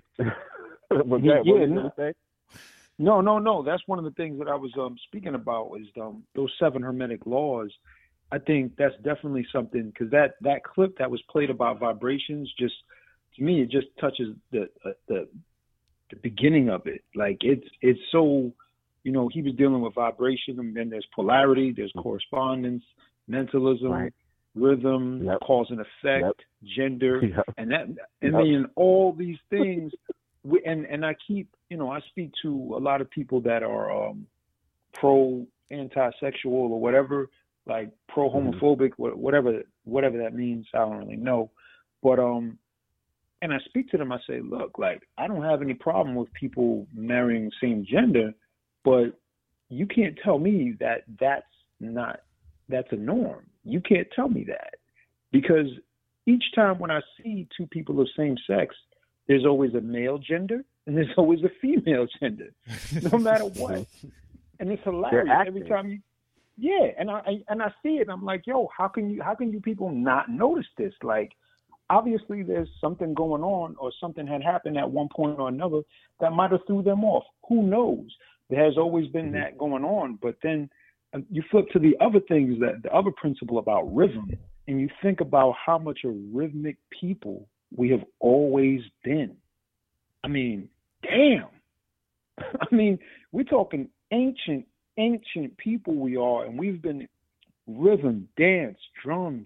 Speaker 3: But
Speaker 9: yeah,
Speaker 3: that,
Speaker 9: yeah
Speaker 3: what
Speaker 9: no.
Speaker 3: you say?
Speaker 9: no, no, no. That's one of the things that I was um, speaking about is um, those seven Hermetic laws. I think that's definitely something, because that, that clip that was played about vibrations, just to me, it just touches the uh, the the beginning of it. Like it's it's so, you know, he was dealing with vibration, and then there's polarity, there's correspondence, mentalism, right. rhythm,
Speaker 3: yep.
Speaker 9: cause and effect,
Speaker 3: yep.
Speaker 9: gender,
Speaker 3: yep.
Speaker 9: and that, and
Speaker 3: yep.
Speaker 9: then all these things. we, and and I keep, you know, I speak to a lot of people that are um, pro anti-sexual or whatever, like pro homophobic, mm-hmm. whatever whatever that means. I don't really know, but um. And I speak to them, I say, look, like, I don't have any problem with people marrying same gender, but you can't tell me that that's not, that's a norm. You can't tell me that, because each time when I see two people of same sex, there's always a male gender and there's always a female gender, no matter what. And it's hilarious every time you, yeah. And I, and I see it. And I'm like, yo, how can you, how can you people not notice this? Like, obviously, there's something going on, or something had happened at one point or another that might have threw them off. Who knows? There has always been mm-hmm. that going on. But then um, you flip to the other things, that the other principle about rhythm, and you think about how much a rhythmic people we have always been. I mean, damn. I mean, we're talking ancient, ancient people we are, and we've been rhythm, dance, drums,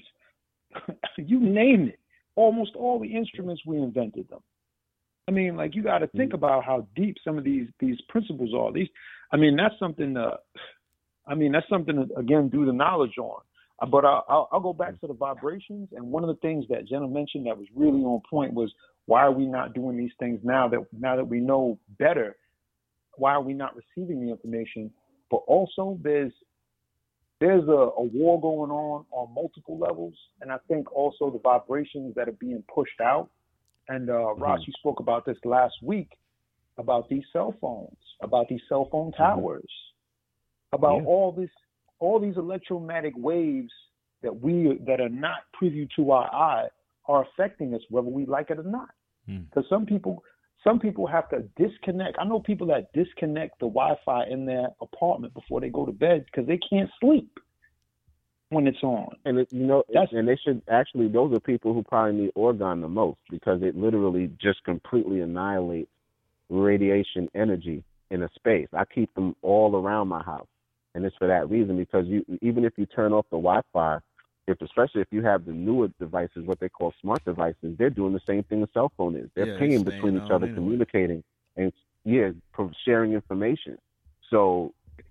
Speaker 9: you name it. Almost all the instruments, we invented them. I mean, like, you got to think about how deep some of these these principles are. These, I mean, that's something. To, I mean, that's something to, again, do the knowledge on. Uh, but I'll, I'll, I'll go back to the vibrations. And one of the things that Jenna mentioned that was really on point was, why are we not doing these things now that now that we know better? Why are we not receiving the information? But also, there's There's a, a war going on on multiple levels, and I think also the vibrations that are being pushed out. And uh, mm-hmm. Ross, you spoke about this last week, about these cell phones, about these cell phone towers, mm-hmm. about yeah. all this, all these electromagnetic waves that we that are not privy to our eye are affecting us, whether we like it or not. Because mm. some people, some people have to disconnect. I know people that disconnect the Wi-Fi in their apartment before they go to bed because they can't sleep. when it's on.
Speaker 3: And it, you know,
Speaker 9: That's,
Speaker 3: and they should actually. Those are people who probably need orgone the most because it literally just completely annihilates radiation energy in a space. I keep them all around my house, and it's for that reason because you even if you turn off the Wi-Fi, if especially if you have the newer devices, what they call smart devices, they're doing the same thing a cell phone is. They're
Speaker 2: Yeah,
Speaker 3: pinging
Speaker 2: they're
Speaker 3: between
Speaker 2: staying
Speaker 3: each
Speaker 2: on
Speaker 3: other,
Speaker 2: anyway.
Speaker 3: communicating, and yeah, pro- sharing information. So.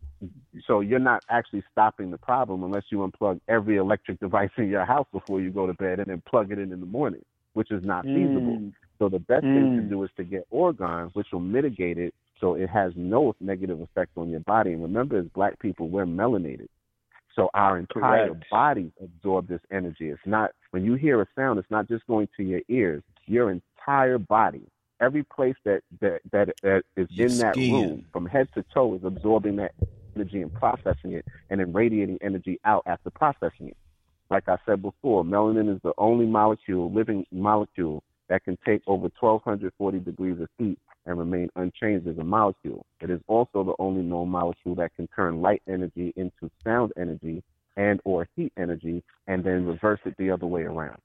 Speaker 3: So you're not actually stopping the problem unless you unplug every electric device in your house before you go to bed and then plug it in in the morning, which is not
Speaker 9: Mm.
Speaker 3: feasible. So the best thing to
Speaker 9: Mm.
Speaker 3: do is to get orgone, which will mitigate it so it has no negative effect on your body. And remember, as black people, we're melanated. So our entire
Speaker 9: Correct.
Speaker 3: bodies absorb this energy. It's not, when you hear a sound, it's not just going to your ears. Your entire body, every place that, that, that, that is
Speaker 2: Your
Speaker 3: in that
Speaker 2: skin.
Speaker 3: room, from head to toe, is absorbing that energy and processing it and then radiating energy out after processing it. Like I said before, melanin is the only molecule, living molecule, that can take over twelve forty degrees of heat and remain unchanged as a molecule. It is also the only known molecule that can turn light energy into sound energy and or heat energy and then reverse it the other way around.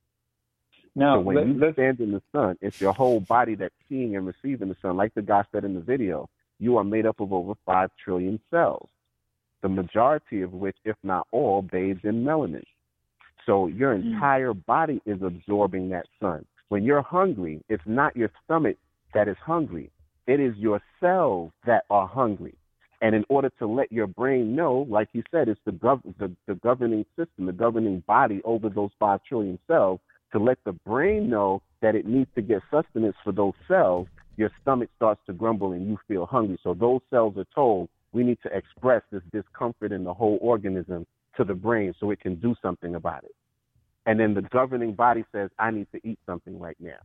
Speaker 9: Now,
Speaker 3: So when
Speaker 9: let,
Speaker 3: you
Speaker 9: let's,
Speaker 3: stand in the sun, it's your whole body that's seeing and receiving the sun. Like the guy said in the video, you are made up of over five trillion cells, the majority of which, if not all, bathed in melanin. So your entire body is absorbing that sun. When you're hungry, it's not your stomach that is hungry. It is your cells that are hungry. And in order to let your brain know, like you said, it's the, gov- the, the governing system, the governing body over those five trillion cells, to let the brain know that it needs to get sustenance for those cells, your stomach starts to grumble and you feel hungry. So those cells are told, we need to express this discomfort in the whole organism to the brain so it can do something about it. And then the governing body says, I need to eat something right now.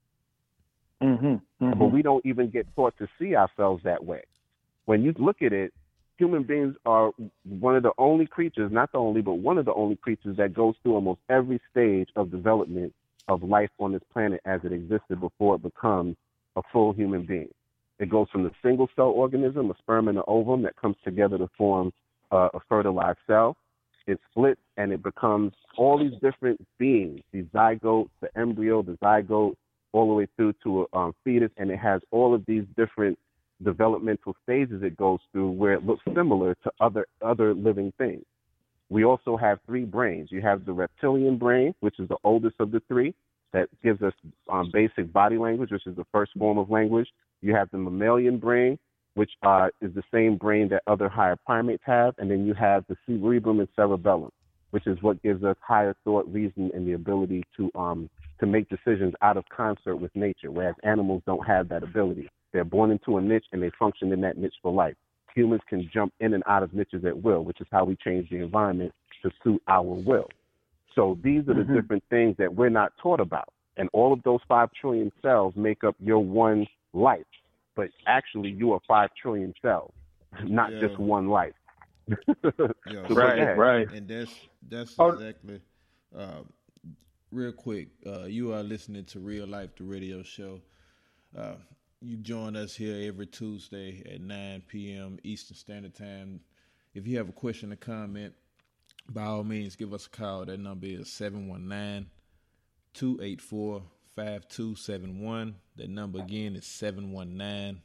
Speaker 9: mm-hmm, mm-hmm.
Speaker 3: But we don't even get taught to see ourselves that way. When you look at it, human beings are one of the only creatures, not the only, but one of the only creatures that goes through almost every stage of development of life on this planet as it existed before it becomes a full human being. It goes from the single cell organism, a sperm and an ovum, that comes together to form uh, a fertilized cell. It splits and it becomes all these different beings, the zygote, the embryo, the zygote, all the way through to a um, fetus, and it has all of these different developmental stages it goes through where it looks similar to other other living things. We also have three brains. You have the reptilian brain, which is the oldest of the three, that gives us um, basic body language, which is the first form of language. You have the mammalian brain, which uh, is the same brain that other higher primates have. And then you have the cerebrum and cerebellum, which is what gives us higher thought, reason, and the ability to um, to make decisions out of concert with nature, whereas animals don't have that ability. They're born into a niche and they function in that niche for life. Humans can jump in and out of niches at will, which is how we change the environment to suit our will. So these are the
Speaker 9: Mm-hmm.
Speaker 3: different things that we're not taught about. And all of those five trillion cells make up your one life. But actually, you are five trillion cells, not
Speaker 2: Yeah.
Speaker 3: just one life.
Speaker 2: Yeah,
Speaker 3: So go
Speaker 9: Right,
Speaker 3: ahead.
Speaker 9: right.
Speaker 2: And that's that's
Speaker 9: Oh.
Speaker 2: exactly. Uh, real quick, uh, you are listening to Real Life, the radio show. Uh, you join us here every Tuesday at nine p.m. Eastern Standard Time. If you have a question or comment, by all means, give us a call. That number is seven one nine, two eight four, five two seven one. That number again is seven one nine,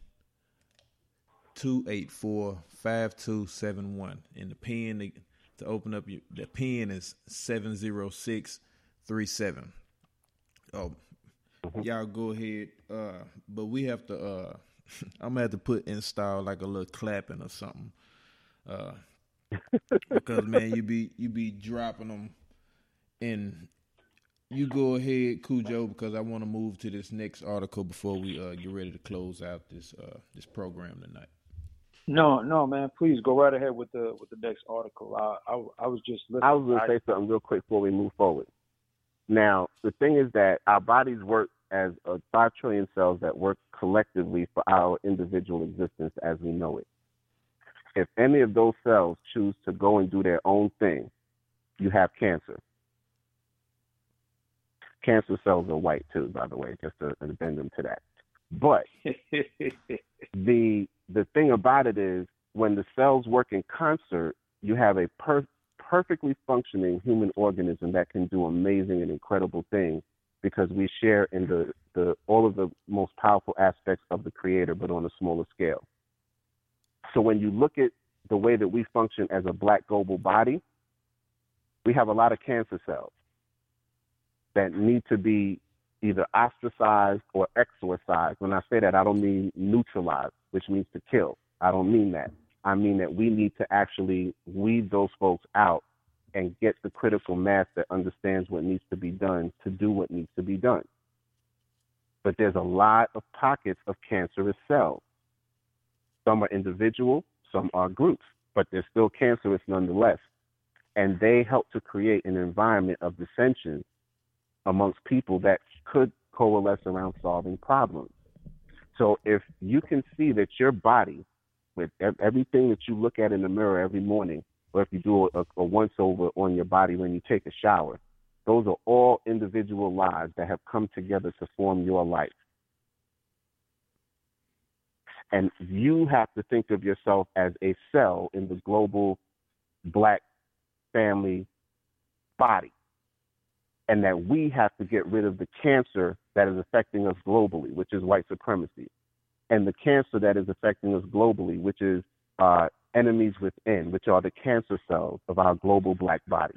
Speaker 2: two eight four, five two seven one. And the pin to, to open up your, the pin is seven zero six three seven. Oh, y'all go ahead. Uh, but we have to, uh, I'm going to have to put install like a little clapping or something. Uh, because man, you be, you be dropping them and you go ahead, Cujo, because I want to move to this next article before we uh, get ready to close out this, uh, this program tonight.
Speaker 9: No, no, man. Please go right ahead with the with the next article. I I, I was just listening.
Speaker 3: I was going to
Speaker 9: I-
Speaker 3: say something real quick before we move forward. Now, the thing is that our bodies work as uh, five trillion cells that work collectively for our individual existence as we know it. If any of those cells choose to go and do their own thing, you have cancer. Cancer cells are white too, by the way, just a, an addendum to that. But the the thing about it is when the cells work in concert, you have a per, perfectly functioning human organism that can do amazing and incredible things because we share in the, the all of the most powerful aspects of the Creator, but on a smaller scale. So when you look at the way that we function as a black global body, we have a lot of cancer cells that need to be either ostracized or exorcised. When I say that, I don't mean neutralized, which means to kill. I don't mean that. I mean that we need to actually weed those folks out and get the critical mass that understands what needs to be done to do what needs to be done. But there's a lot of pockets of cancerous cells. Some are individual, some are groups, but they're still cancerous nonetheless. And they help to create an environment of dissension amongst people that could coalesce around solving problems. So if you can see that your body, with everything that you look at in the mirror every morning, or if you do a, a once-over on your body when you take a shower, those are all individual lives that have come together to form your life. And you have to think of yourself as a cell in the global black family body. And that we have to get rid of the cancer that is affecting us globally, which is white supremacy, and the cancer that is affecting us globally, which is uh, enemies within, which are the cancer cells of our global black body.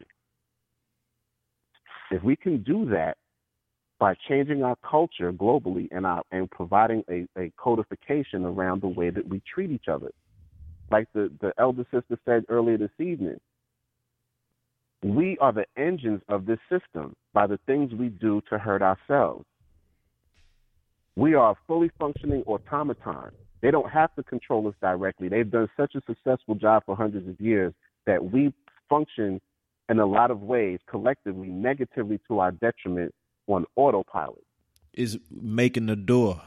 Speaker 3: If we can do that by changing our culture globally and, our, and providing a, a codification around the way that we treat each other, like the, the elder sister said earlier this evening, we are the engines of this system by the things we do to hurt ourselves. We are a fully functioning automaton. They don't have to control us directly. They've done such a successful job for hundreds of years that we function in a lot of ways collectively negatively to our detriment on autopilot.
Speaker 2: Is making the door.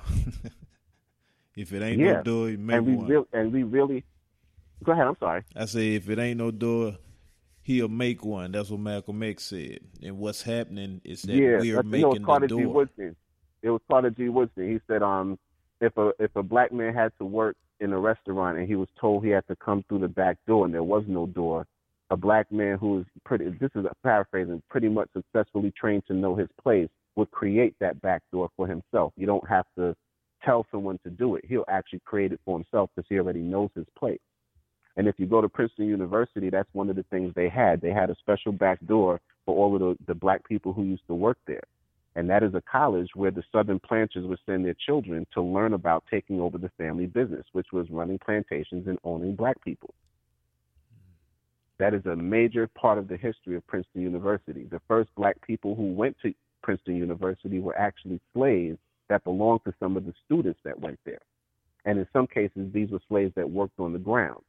Speaker 2: If it ain't
Speaker 3: yeah.
Speaker 2: no door, you make
Speaker 3: and we
Speaker 2: one.
Speaker 3: Re- and we really, go ahead, I'm sorry.
Speaker 2: I say if it ain't no door, he'll make one. That's what Malcolm X said. And what's happening is that
Speaker 3: yeah,
Speaker 2: we are
Speaker 3: you
Speaker 2: making
Speaker 3: know, it was part
Speaker 2: the
Speaker 3: of G.
Speaker 2: door.
Speaker 3: Woodson. It was part of G. Woodson. He said, um, if a if a black man had to work in a restaurant and he was told he had to come through the back door and there was no door, a black man who is pretty, this is a paraphrasing, pretty much successfully trained to know his place would create that back door for himself. You don't have to tell someone to do it. He'll actually create it for himself because he already knows his place. And if you go to Princeton University, that's one of the things they had. They had a special back door for all of the, the black people who used to work there. And that is a college where the Southern planters would send their children to learn about taking over the family business, which was running plantations and owning black people. That is a major part of the history of Princeton University. The first black people who went to Princeton University were actually slaves that belonged to some of the students that went there. And in some cases, these were slaves that worked on the ground.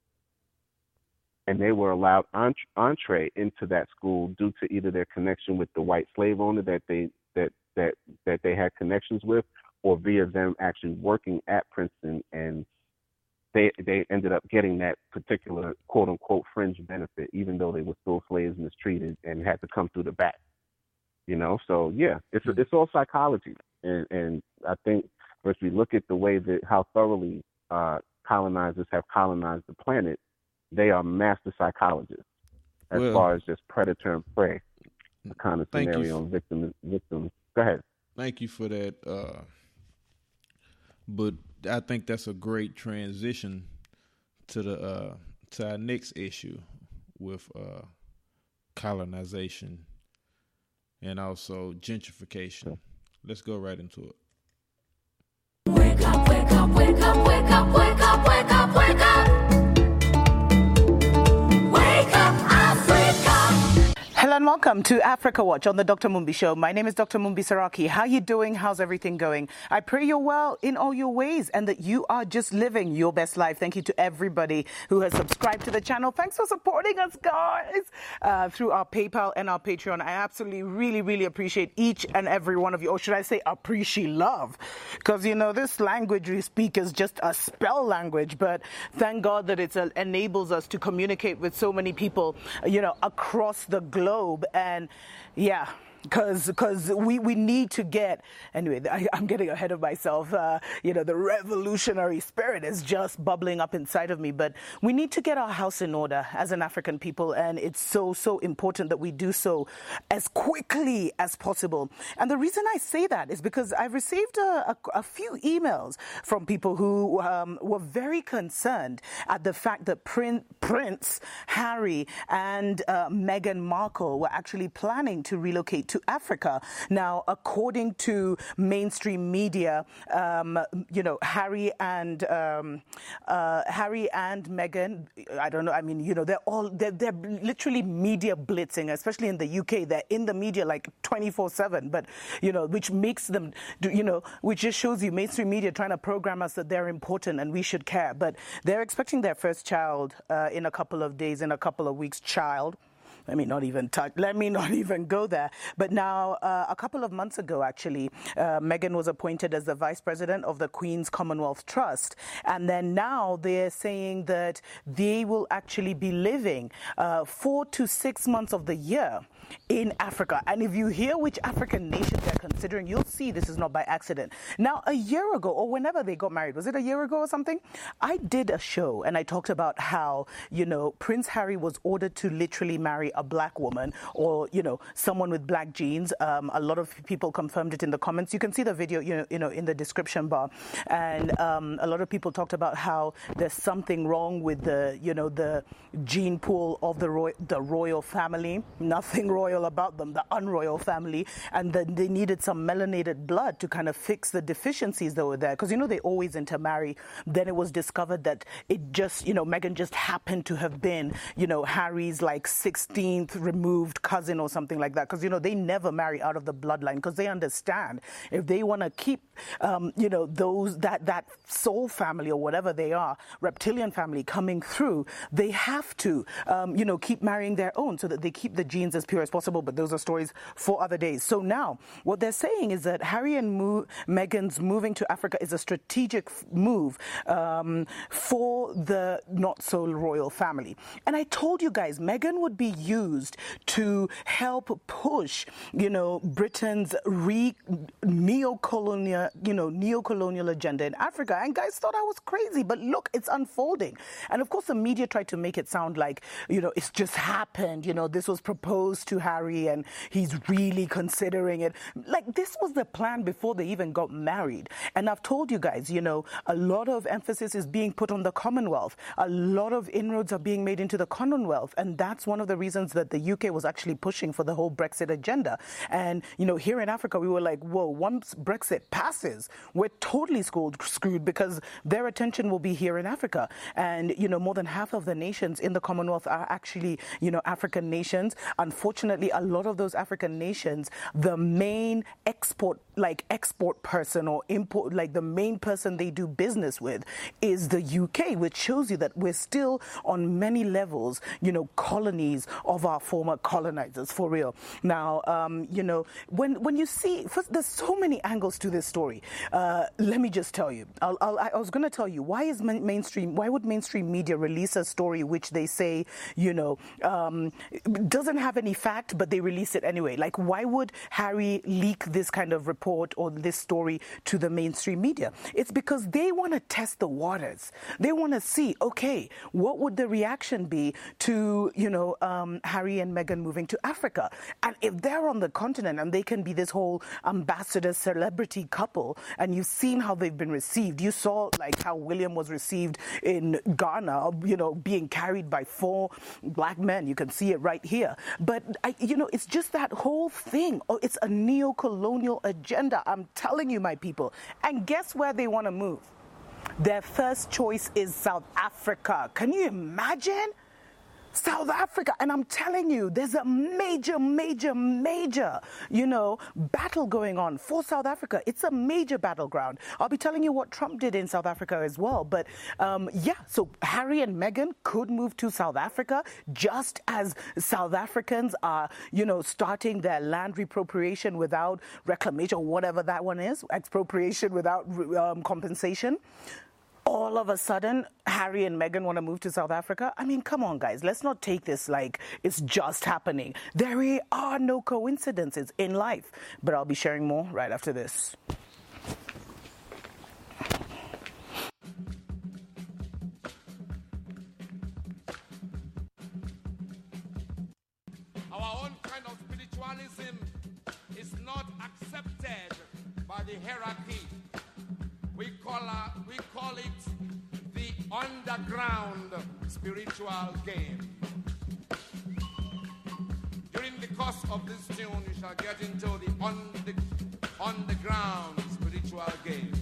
Speaker 3: And they were allowed entree into that school due to either their connection with the white slave owner that they that that that they had connections with, or via them actually working at Princeton, and they they ended up getting that particular quote unquote fringe benefit, even though they were still slaves mistreated and had to come through the back. You know, so yeah, it's it's all psychology, and and I think if we look at the way that how thoroughly uh, colonizers have colonized the planet, they are master psychologists as
Speaker 2: well,
Speaker 3: far as just predator and prey, the kind of scenario
Speaker 2: for,
Speaker 3: on victim victims. Go ahead.
Speaker 2: Thank you for that. Uh, but I think that's a great transition to the uh, to our next issue with uh, colonization and also gentrification. Let's go right into it.
Speaker 10: Wake up, wake up, wake up, wake up, wake up, wake up, wake up.
Speaker 11: Hello and welcome to Africa Watch on the Doctor Mumbi Show. My name is Doctor Mumbi Saraki. How are you doing? How's everything going? I pray you're well in all your ways and that you are just living your best life. Thank you to everybody who has subscribed to the channel. Thanks for supporting us, guys, uh, through our PayPal and our Patreon. I absolutely, really, really appreciate each and every one of you. Or should I say appreciate love? Because, you know, this language we speak is just a spell language. But thank God that it uh, enables us to communicate with so many people, you know, across the globe. And yeah, because because we, we need to get, anyway, I, I'm getting ahead of myself. Uh, you know, the revolutionary spirit is just bubbling up inside of me. But we need to get our house in order as an African people. And it's so, so important that we do so as quickly as possible. And the reason I say that is because I've received a, a, a few emails from people who um, were very concerned at the fact that Prin- Prince Harry and uh, Meghan Markle were actually planning to relocate to Africa. Now, according to mainstream media, um, you know, Harry and um, uh, Harry and Meghan, I don't know, I mean, you know, they're all, they're, they're literally media blitzing, especially in the U K. They're in the media like twenty-four seven, but, you know, which makes them, do, you know, which just shows you mainstream media trying to program us that they're important and we should care. But they're expecting their first child uh, in a couple of days, in a couple of weeks, child. Let me not even touch, let me not even go there. But now, uh, a couple of months ago, actually, uh, Meghan was appointed as the vice president of the Queen's Commonwealth Trust. And then now they're saying that they will actually be living uh, four to six months of the year in Africa. And if you hear which African nations they're considering, you'll see this is not by accident. Now, a year ago, or whenever they got married, was it a year ago or something? I did a show and I talked about how, you know, Prince Harry was ordered to literally marry a black woman or, you know, someone with black genes. Um, a lot of people confirmed it in the comments. You can see the video, you know, you know in the description bar. And um, a lot of people talked about how there's something wrong with the, you know, the gene pool of the, roy- the royal family. Nothing royal about them, the unroyal family. And then they needed some melanated blood to kind of fix the deficiencies that were there. Because, you know, they always intermarry. Then it was discovered that it just, you know, Meghan just happened to have been, you know, Harry's like sixteenth removed cousin or something like that. Because, you know, they never marry out of the bloodline because they understand if they want to keep, um, you know, those, that, that soul family or whatever they are, reptilian family coming through, they have to, um, you know, keep marrying their own so that they keep the genes as pure as possible. But those are stories for other days. So now what they're saying is that Harry and Mo- Meghan's moving to Africa is a strategic f- move um, for the not so royal family. And I told you guys, Meghan would be used to help push, you know, Britain's re- neo-colonial, you know, neo-colonial agenda in Africa. And guys thought I was crazy, but look, it's unfolding. And of course, the media tried to make it sound like, you know, it's just happened. You know, this was proposed to Harry and he's really considering it. Like, this was the plan before they even got married. And I've told you guys, you know, a lot of emphasis is being put on the Commonwealth. A lot of inroads are being made into the Commonwealth. And that's one of the reasons that the U K was actually pushing for the whole Brexit agenda. And, you know, here in Africa, we were like, whoa, once Brexit passes, we're totally screwed, screwed because their attention will be here in Africa. And, you know, more than half of the nations in the Commonwealth are actually, you know, African nations. Unfortunately, a lot of those African nations, the main export, like export person or import, like the main person they do business with is the U K, which shows you that we're still on many levels, you know, colonies of our former colonizers, for real. Now, um, you know, when when you see, first, there's so many angles to this story. Uh, let me just tell you, I'll, I'll, I was going to tell you, why is mainstream, why would mainstream media release a story which they say, you know, um, doesn't have any fact, but they release it anyway? Like, why would Harry leak this kind of report or this story to the mainstream media? It's because they want to test the waters. They want to see, okay, what would the reaction be to, you know, um, Harry and Meghan moving to Africa? And if they're on the continent and they can be this whole ambassador celebrity couple, and you've seen how they've been received. You saw like how William was received in Ghana, you know, being carried by four black men. You can see it right here. But, I, you know, it's just that whole thing. Oh, it's a neo-colonial agenda. I'm telling you, my people. And guess where they want to move? Their first choice is South Africa. Can you imagine? South Africa. And I'm telling you, there's a major, major, major, you know, battle going on for South Africa. It's a major battleground. I'll be telling you what Trump did in South Africa as well. But um, yeah, so Harry and Meghan could move to South Africa just as South Africans are, you know, starting their land reappropriation without reclamation or whatever that one is, expropriation without um, compensation. all of a sudden Harry and Meghan want to move to South Africa? I mean, come on, guys. Let's not take this like it's just happening. There are no coincidences in life. But I'll be sharing more right after this.
Speaker 12: Our own kind of spiritualism is not accepted by the hierarchy. We call, uh, we call it the underground spiritual game. During the course of this tune, we shall get into the on the underground spiritual game.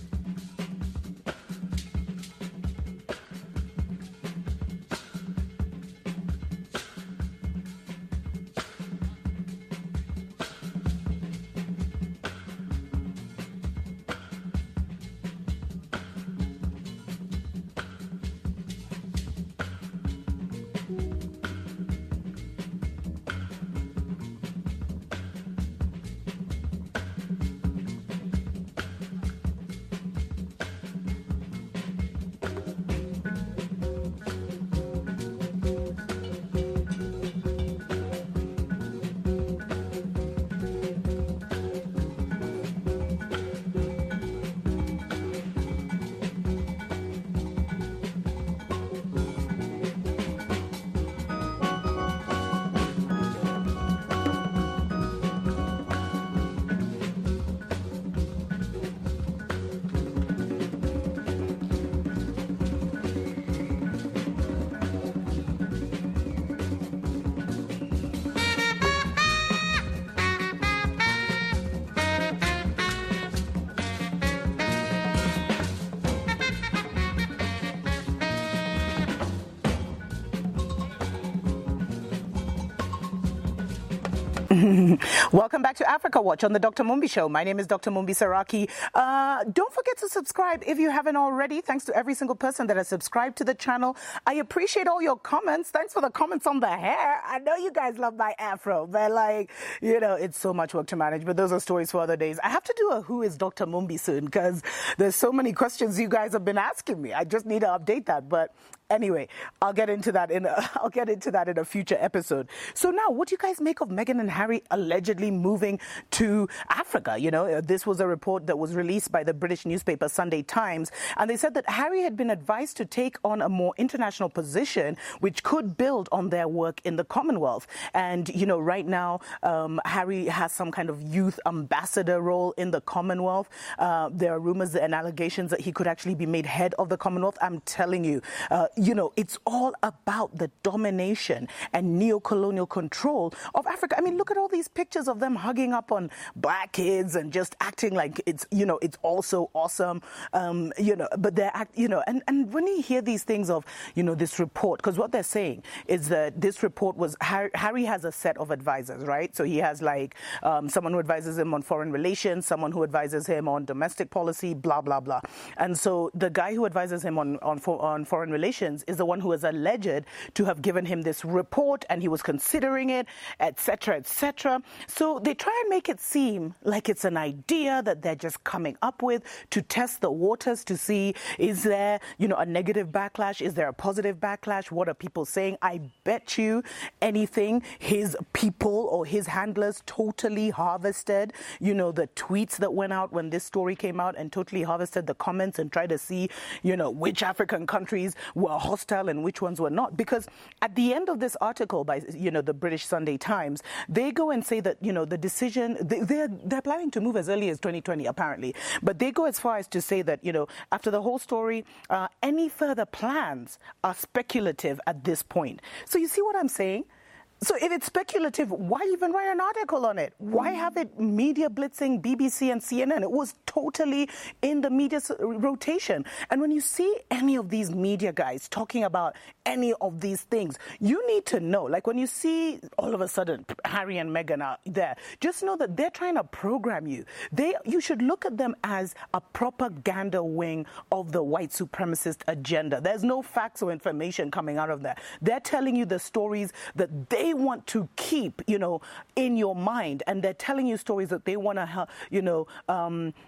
Speaker 11: Welcome back to Africa Watch on the Doctor Mumbi Show. My name is Doctor Mumbi Saraki. Uh, don't forget to subscribe if you haven't already. Thanks to every single person that has subscribed to the channel. I appreciate all your comments. Thanks for the comments on the hair. I know you guys love my afro, but like, you know, it's so much work to manage. But those are stories for other days. I have to do a Who is Doctor Mumbi soon because there's so many questions you guys have been asking me. I just need to update that. But anyway, I'll get into that in a, I'll get into that in a future episode. So now, what do you guys make of Meghan and Harry allegedly moving to Africa? You know, this was a report that was released by the British newspaper Sunday Times, and they said that Harry had been advised to take on a more international position, which could build on their work in the Commonwealth. And you know, right now, um, Harry has some kind of youth ambassador role in the Commonwealth. Uh, there are rumors and allegations that he could actually be made head of the Commonwealth. I'm telling you. Uh, You know, it's all about the domination and neo-colonial control of Africa. I mean, look at all these pictures of them hugging up on black kids and just acting like it's, you know, it's also awesome. Um, you know, but they're, act, you know, and, and when you hear these things of, you know, this report, because what they're saying is that this report was, Harry, Harry has a set of advisors, right? So he has like um, someone who advises him on foreign relations, someone who advises him on domestic policy, blah, blah, blah. And so the guy who advises him on, on, on foreign relations is the one who is alleged to have given him this report, and he was considering it, et cetera, et cetera. So they try and make it seem like it's an idea that they're just coming up with to test the waters to see, is there, you know, a negative backlash? Is there a positive backlash? What are people saying? I bet you anything his people or his handlers totally harvested, you know, the tweets that went out when this story came out, and totally harvested the comments and tried to see, you know, which African countries were hostile and which ones were not. Because at the end of this article by, you know, the British Sunday Times, they go and say that, you know, the decision, they, they're, they're planning to move as early as twenty twenty, apparently. But they go as far as to say that, you know, after the whole story, uh, any further plans are speculative at this point. So you see what I'm saying? So if it's speculative, why even write an article on it? Why have it media blitzing B B C and C N N? It was totally in the media rotation. And when you see any of these media guys talking about any of these things, you need to know, like when you see all of a sudden Harry and Meghan are there, just know that they're trying to program you. They, you should look at them as a propaganda wing of the white supremacist agenda. There's no facts or information coming out of that. They're telling you the stories that they want to keep, you know, in your mind, and they're telling you stories that they want to, you know, um,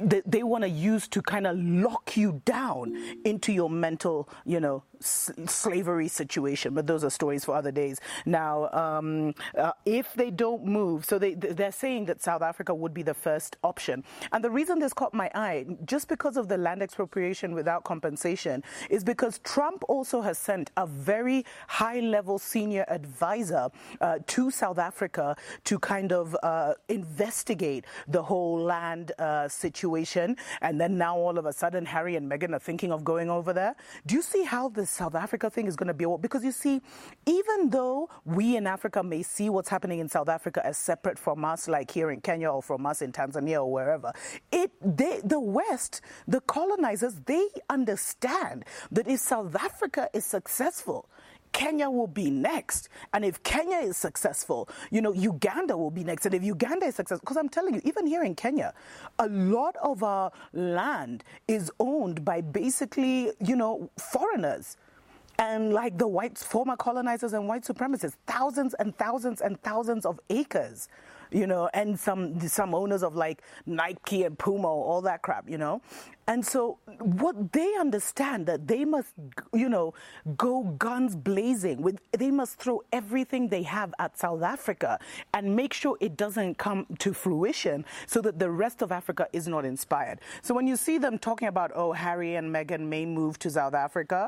Speaker 11: they, they want to use to kind of lock you down into your mental, you know, s- slavery situation. But those are stories for other days. Now, um, uh, if they don't move, so they, they're saying that South Africa would be the first option. And the reason this caught my eye, just because of the land expropriation without compensation, is because Trump also has sent a very high-level senior advisor uh, to South Africa to kind of uh, investigate the whole land uh, situation. And then now all of a sudden, Harry and Meghan are thinking of going over there. Do you see how the South Africa thing is going to be? Because you see, even though we in Africa may see what's happening in South Africa as separate from us, like here in Kenya or from us in Tanzania or wherever, it they, the West, the colonizers, they understand that if South Africa is successful, Kenya will be next. And if Kenya is successful, you know, Uganda will be next. And if Uganda is successful, because I'm telling you, even here in Kenya, a lot of our land is owned by basically, you know, foreigners. And like the white former colonizers and white supremacists, thousands and thousands and thousands of acres, you know, and some some owners of like Nike and Puma, all that crap, you know. And so what they understand that they must, you know, go guns blazing with, they must throw everything they have at South Africa and make sure it doesn't come to fruition so that the rest of Africa is not inspired. So when you see them talking about, oh, Harry and Meghan may move to South Africa,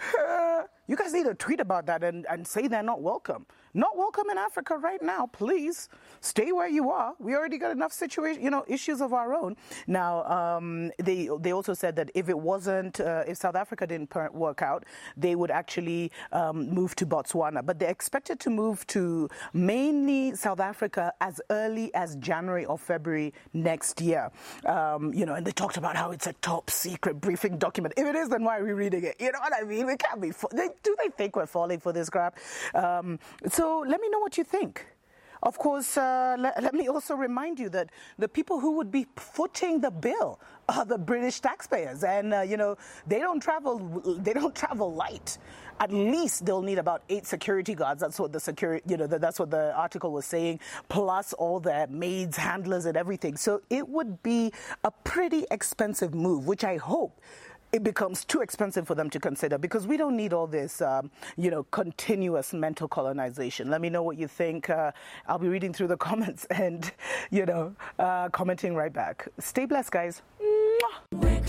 Speaker 11: you guys need to tweet about that and, and say they're not welcome. Not welcome in Africa right now, please. Stay where you are. We already got enough situation, you know, issues of our own. Now, um, they they also said that if it wasn't, uh, if South Africa didn't per- work out, they would actually um, move to Botswana. But they're expected to move to mainly South Africa as early as January or February next year. Um, you know, and they talked about how it's a top secret briefing document. If it is, then why are we reading it? You know what I mean? We can't be. Fa- they, do they think we're falling for this crap? Um, so. So let me know what you think. Of course, uh, let, let me also remind you that the people who would be footing the bill are the British taxpayers, and uh, you know they don't travel. They don't travel light. At least they'll need about eight security guards. That's what the security, you know, that's what the article was saying. Plus all the maids, handlers, and everything. So it would be a pretty expensive move, which I hope it becomes too expensive for them to consider, because we don't need all this, um, you know, continuous mental colonization. Let me know what you think. Uh, I'll be reading through the comments and, you know, uh, commenting right back. Stay blessed, guys.
Speaker 2: Man.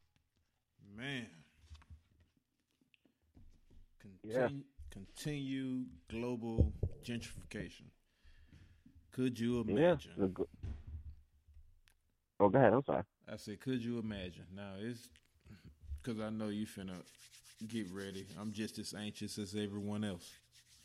Speaker 2: Continue,
Speaker 3: Yeah.
Speaker 2: continue global gentrification. Could you imagine?
Speaker 3: Yeah. Oh, go ahead. I'm sorry.
Speaker 2: I said, could you imagine? Now, it's because I know you finna get ready. I'm just as anxious as everyone else.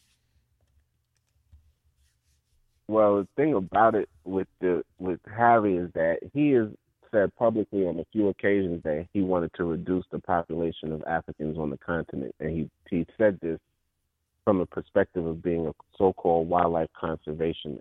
Speaker 3: Well, the thing about it with the with Harry is that he has said publicly on a few occasions that he wanted to reduce the population of Africans on the continent, and he he said this from a perspective of being a so-called wildlife conservationist.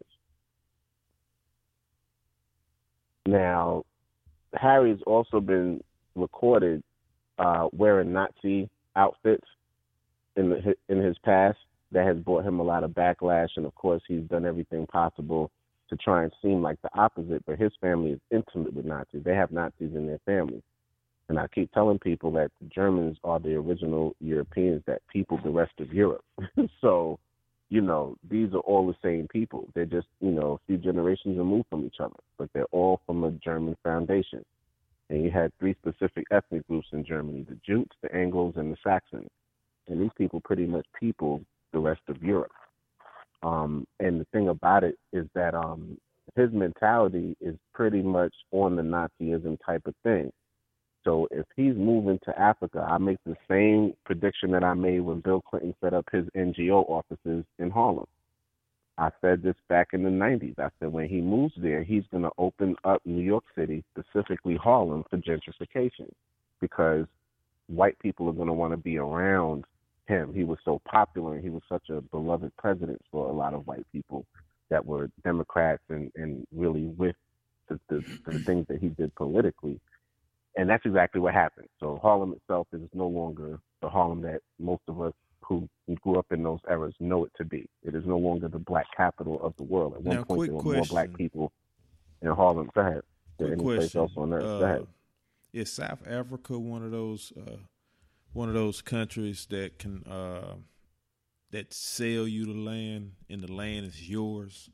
Speaker 3: Now, Harry's also been recorded Uh, wearing Nazi outfits in the, in his past. That has brought him a lot of backlash, and of course he's done everything possible to try and seem like the opposite, but his family is intimate with Nazis. They have Nazis in their family. And I keep telling people that the Germans are the original Europeans that peopled the rest of Europe. So, you know, these are all the same people. They're just, you know, a few generations removed from each other, but they're all from a German foundation. And you had three specific ethnic groups in Germany, the Jutes, the Anglos, and the Saxons. And these people pretty much peopled the rest of Europe. Um, and the thing about it is that um, his mentality is pretty much on the Nazism type of thing. So if he's moving to Africa, I make the same prediction that I made when Bill Clinton set up his N G O offices in Harlem. I said this back in the nineties. I said when he moves there, he's going to open up New York City, specifically Harlem, for gentrification, because white people are going to want to be around him. He was so popular, and he was such a beloved president for a lot of white people that were Democrats and, and really with the, the, the things that he did politically. And that's exactly what happened. So Harlem itself is no longer the Harlem that most of us who grew up in those eras know it to be. It is no longer the black capital of the world. At one
Speaker 2: now,
Speaker 3: point, there were
Speaker 2: question.
Speaker 3: more black people in Harlem. Go ahead. to
Speaker 2: Good
Speaker 3: any place
Speaker 2: question.
Speaker 3: else on earth. Go
Speaker 2: Uh,
Speaker 3: ahead.
Speaker 2: is South Africa one of those uh, one of those countries that can uh, that sell you the land and the land is yours?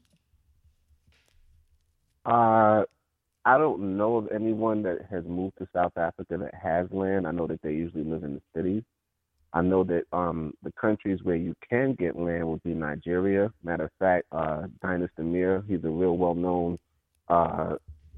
Speaker 3: Uh, I don't know of anyone that has moved to South Africa that has land. I know that they usually live in the cities. I know that um, the countries where you can get land would be Nigeria. Matter of fact, uh, Dinus Demir, he's a real well-known uh,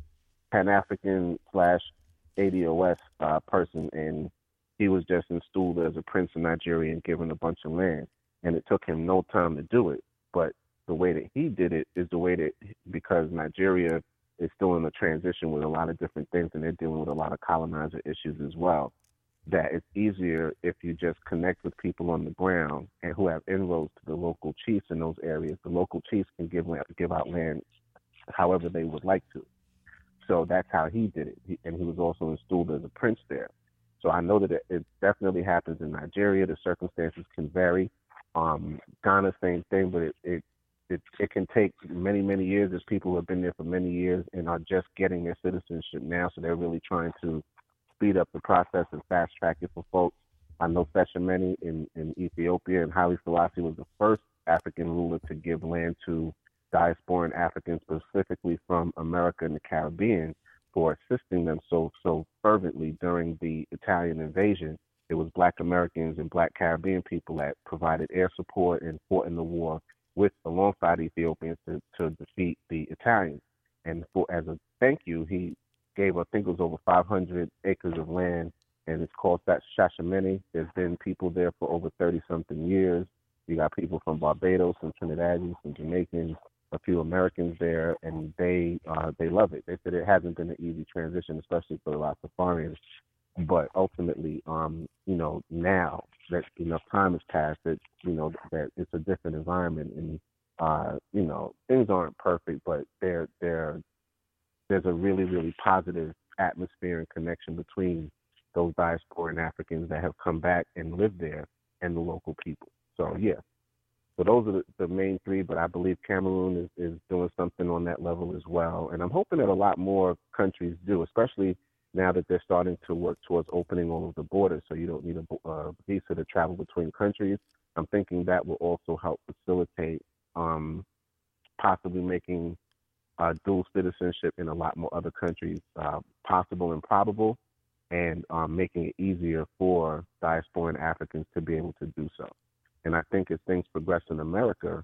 Speaker 3: Pan-African slash A D O S uh, person, and he was just installed as a prince of Nigeria and given a bunch of land. And it took him no time to do it. But the way that he did it is the way that, because Nigeria is still in a transition with a lot of different things, and they're dealing with a lot of colonizer issues as well, that it's easier if you just connect with people on the ground and who have inroads to the local chiefs in those areas. The local chiefs can give give out land however they would like to. So that's how he did it. He, and he was also installed as a prince there. So I know that it, it definitely happens in Nigeria. The circumstances can vary. Um, Ghana, same thing, but it, it it it can take many, many years. There's people who have been there for many years and are just getting their citizenship now. So they're really trying to speed up the process and fast track it for folks. I know Feshameni in, in Ethiopia, and Haile Selassie was the first African ruler to give land to diasporan Africans, specifically from America and the Caribbean, for assisting them so so fervently during the Italian invasion. It was Black Americans and Black Caribbean people that provided air support and fought in the war with alongside Ethiopians to, to defeat the Italians. And for as a thank you, he gave, I think it was over five hundred acres of land, and it's called Shashamene. There's been people there for over thirty-something years. You got people from Barbados, some Trinidadians, some Jamaicans, a few Americans there, and they uh, they love it. They said it hasn't been an easy transition, especially for the Rastafarians. But ultimately, um, you know, now that enough time has passed, that you know that it's a different environment, and uh, you know things aren't perfect, but they're they're there's a really, really positive atmosphere and connection between those diasporan Africans that have come back and lived there and the local people. So, yeah. So those are the, the main three, but I believe Cameroon is, is doing something on that level as well. And I'm hoping that a lot more countries do, especially now that they're starting to work towards opening all of the borders, so you don't need a uh, visa to travel between countries. I'm thinking that will also help facilitate um, possibly making Uh, dual citizenship in a lot more other countries uh, possible and probable, and um, making it easier for diasporan Africans to be able to do so. And I think as things progress in America,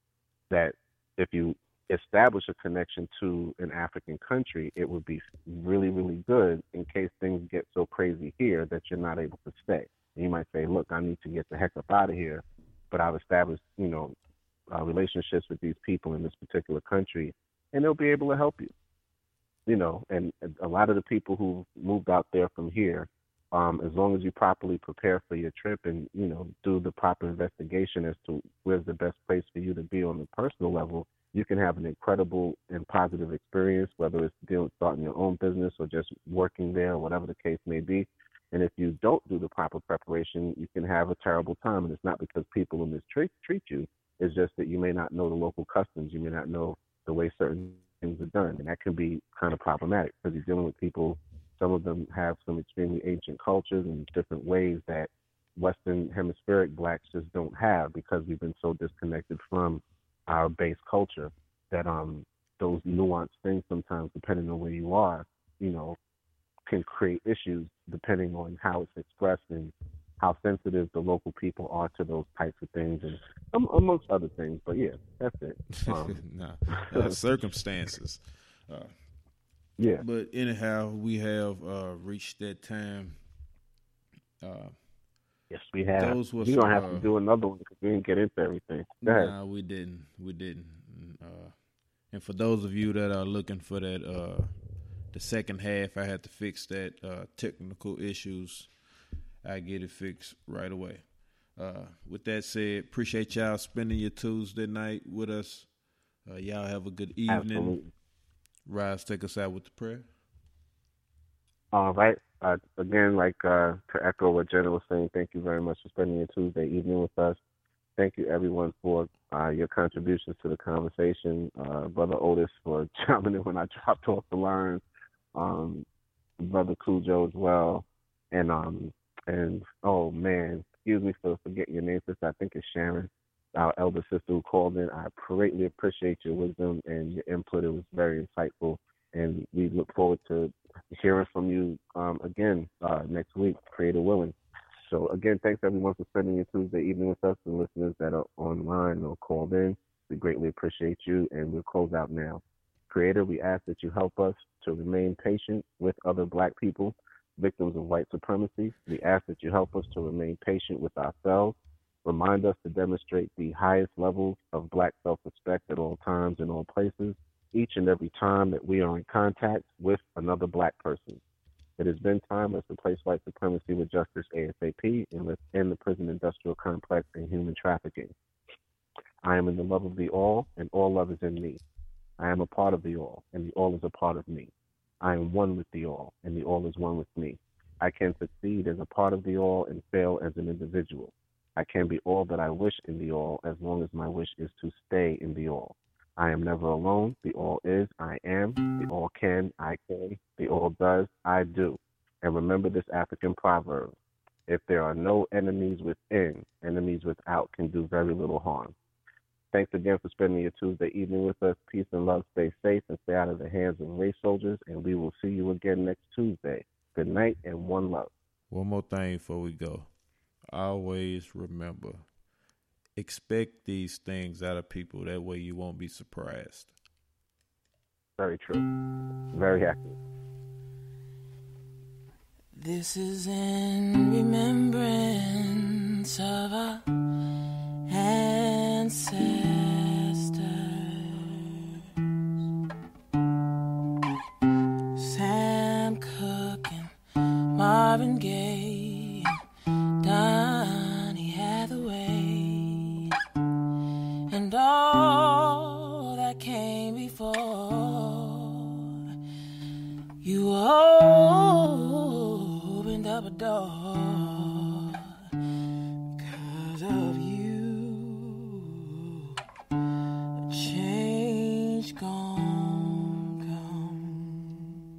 Speaker 3: that if you establish a connection to an African country, it would be really, really good in case things get so crazy here that you're not able to stay. And you might say, look, I need to get the heck up out of here, but I've established, you know, uh, relationships with these people in this particular country, and they'll be able to help you, you know. And a lot of the people who moved out there from here, um, as long as you properly prepare for your trip and, you know, do the proper investigation as to where's the best place for you to be on the personal level, you can have an incredible and positive experience, whether it's dealing, starting your own business or just working there or whatever the case may be. And if you don't do the proper preparation, you can have a terrible time. And it's not because people will mistreat treat you. It's just that you may not know the local customs. You may not know the way certain things are done, and that can be kind of problematic because you're dealing with people. Some of them have some extremely ancient cultures and different ways that Western hemispheric blacks just don't have, because we've been so disconnected from our base culture that um those nuanced things sometimes, depending on where you are, you know, can create issues depending on how it's expressed and how sensitive the local people are to those types of things, and um, amongst other things. But yeah, that's it. Um,
Speaker 2: nah, uh, circumstances. Uh,
Speaker 3: yeah.
Speaker 2: But anyhow, we have uh, reached that time. Uh,
Speaker 3: yes, we have.
Speaker 2: Those was,
Speaker 3: we don't have
Speaker 2: uh,
Speaker 3: to do another one because we didn't get into everything. Go ahead.
Speaker 2: Nah, we didn't. We didn't. Uh, and for those of you that are looking for that, uh, the second half, I had to fix that uh, technical issues. I get it fixed right away. Uh, with that said, appreciate y'all spending your Tuesday night with us. Uh, y'all have a good evening.
Speaker 3: Absolutely.
Speaker 2: Rise, take us out with the prayer.
Speaker 3: All right. Uh, again, like uh, to echo what Jenna was saying, thank you very much for spending your Tuesday evening with us. Thank you, everyone, for uh, your contributions to the conversation. Uh, Brother Otis for jumping in when I dropped off to learn. um, Brother Cujo as well, and um, and oh man, excuse me for forgetting your name, sister. I think it's Sharon, our elder sister who called in. I greatly appreciate your wisdom and your input. It was very insightful, and we look forward to hearing from you um, again uh, next week, creator willing. So again, thanks everyone for spending your Tuesday evening with us, and listeners that are online or called in. We greatly appreciate you, and we'll close out now. Creator, we ask that you help us to remain patient with other Black people, victims of white supremacy. We ask that you help us to remain patient with ourselves. Remind us to demonstrate the highest levels of Black self-respect at all times and all places, each and every time that we are in contact with another Black person. It has been time. Let's replace white supremacy with justice ASAP, and let's end the prison industrial complex and human trafficking. I am in the love of the all, and all love is in me. I am a part of the all, and the all is a part of me. I am one with the all, and the all is one with me. I can succeed as a part of the all and fail as an individual. I can be all that I wish in the all as long as my wish is to stay in the all. I am never alone. The all is, I am. The all can, I can. The all does, I do. And remember this African proverb: if there are no enemies within, enemies without can do very little harm. Thanks again for spending your Tuesday evening with us. Peace and love. Stay safe and stay out of the hands of race soldiers. And we will see you again next Tuesday. Good night and one love.
Speaker 2: One more thing before we go. Always remember, expect these things out of people. That way you won't be surprised.
Speaker 3: Very true. Very accurate.
Speaker 10: This is in remembrance of our ancestors. Sam Cooke and Marvin Gaye, Donny Hathaway, and all that came before. You opened up a door because of you. A change gone come.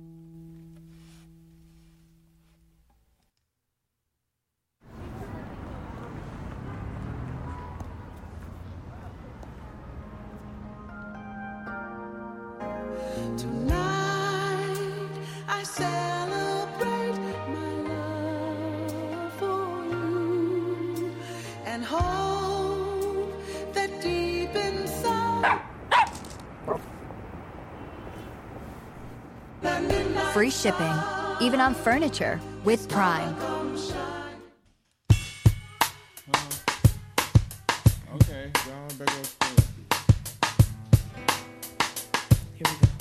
Speaker 10: Tonight I celebrate my love for you and hope that deep inside.
Speaker 13: Free shipping, even on furniture, with Prime.
Speaker 2: Okay, going back up.
Speaker 11: Here we go.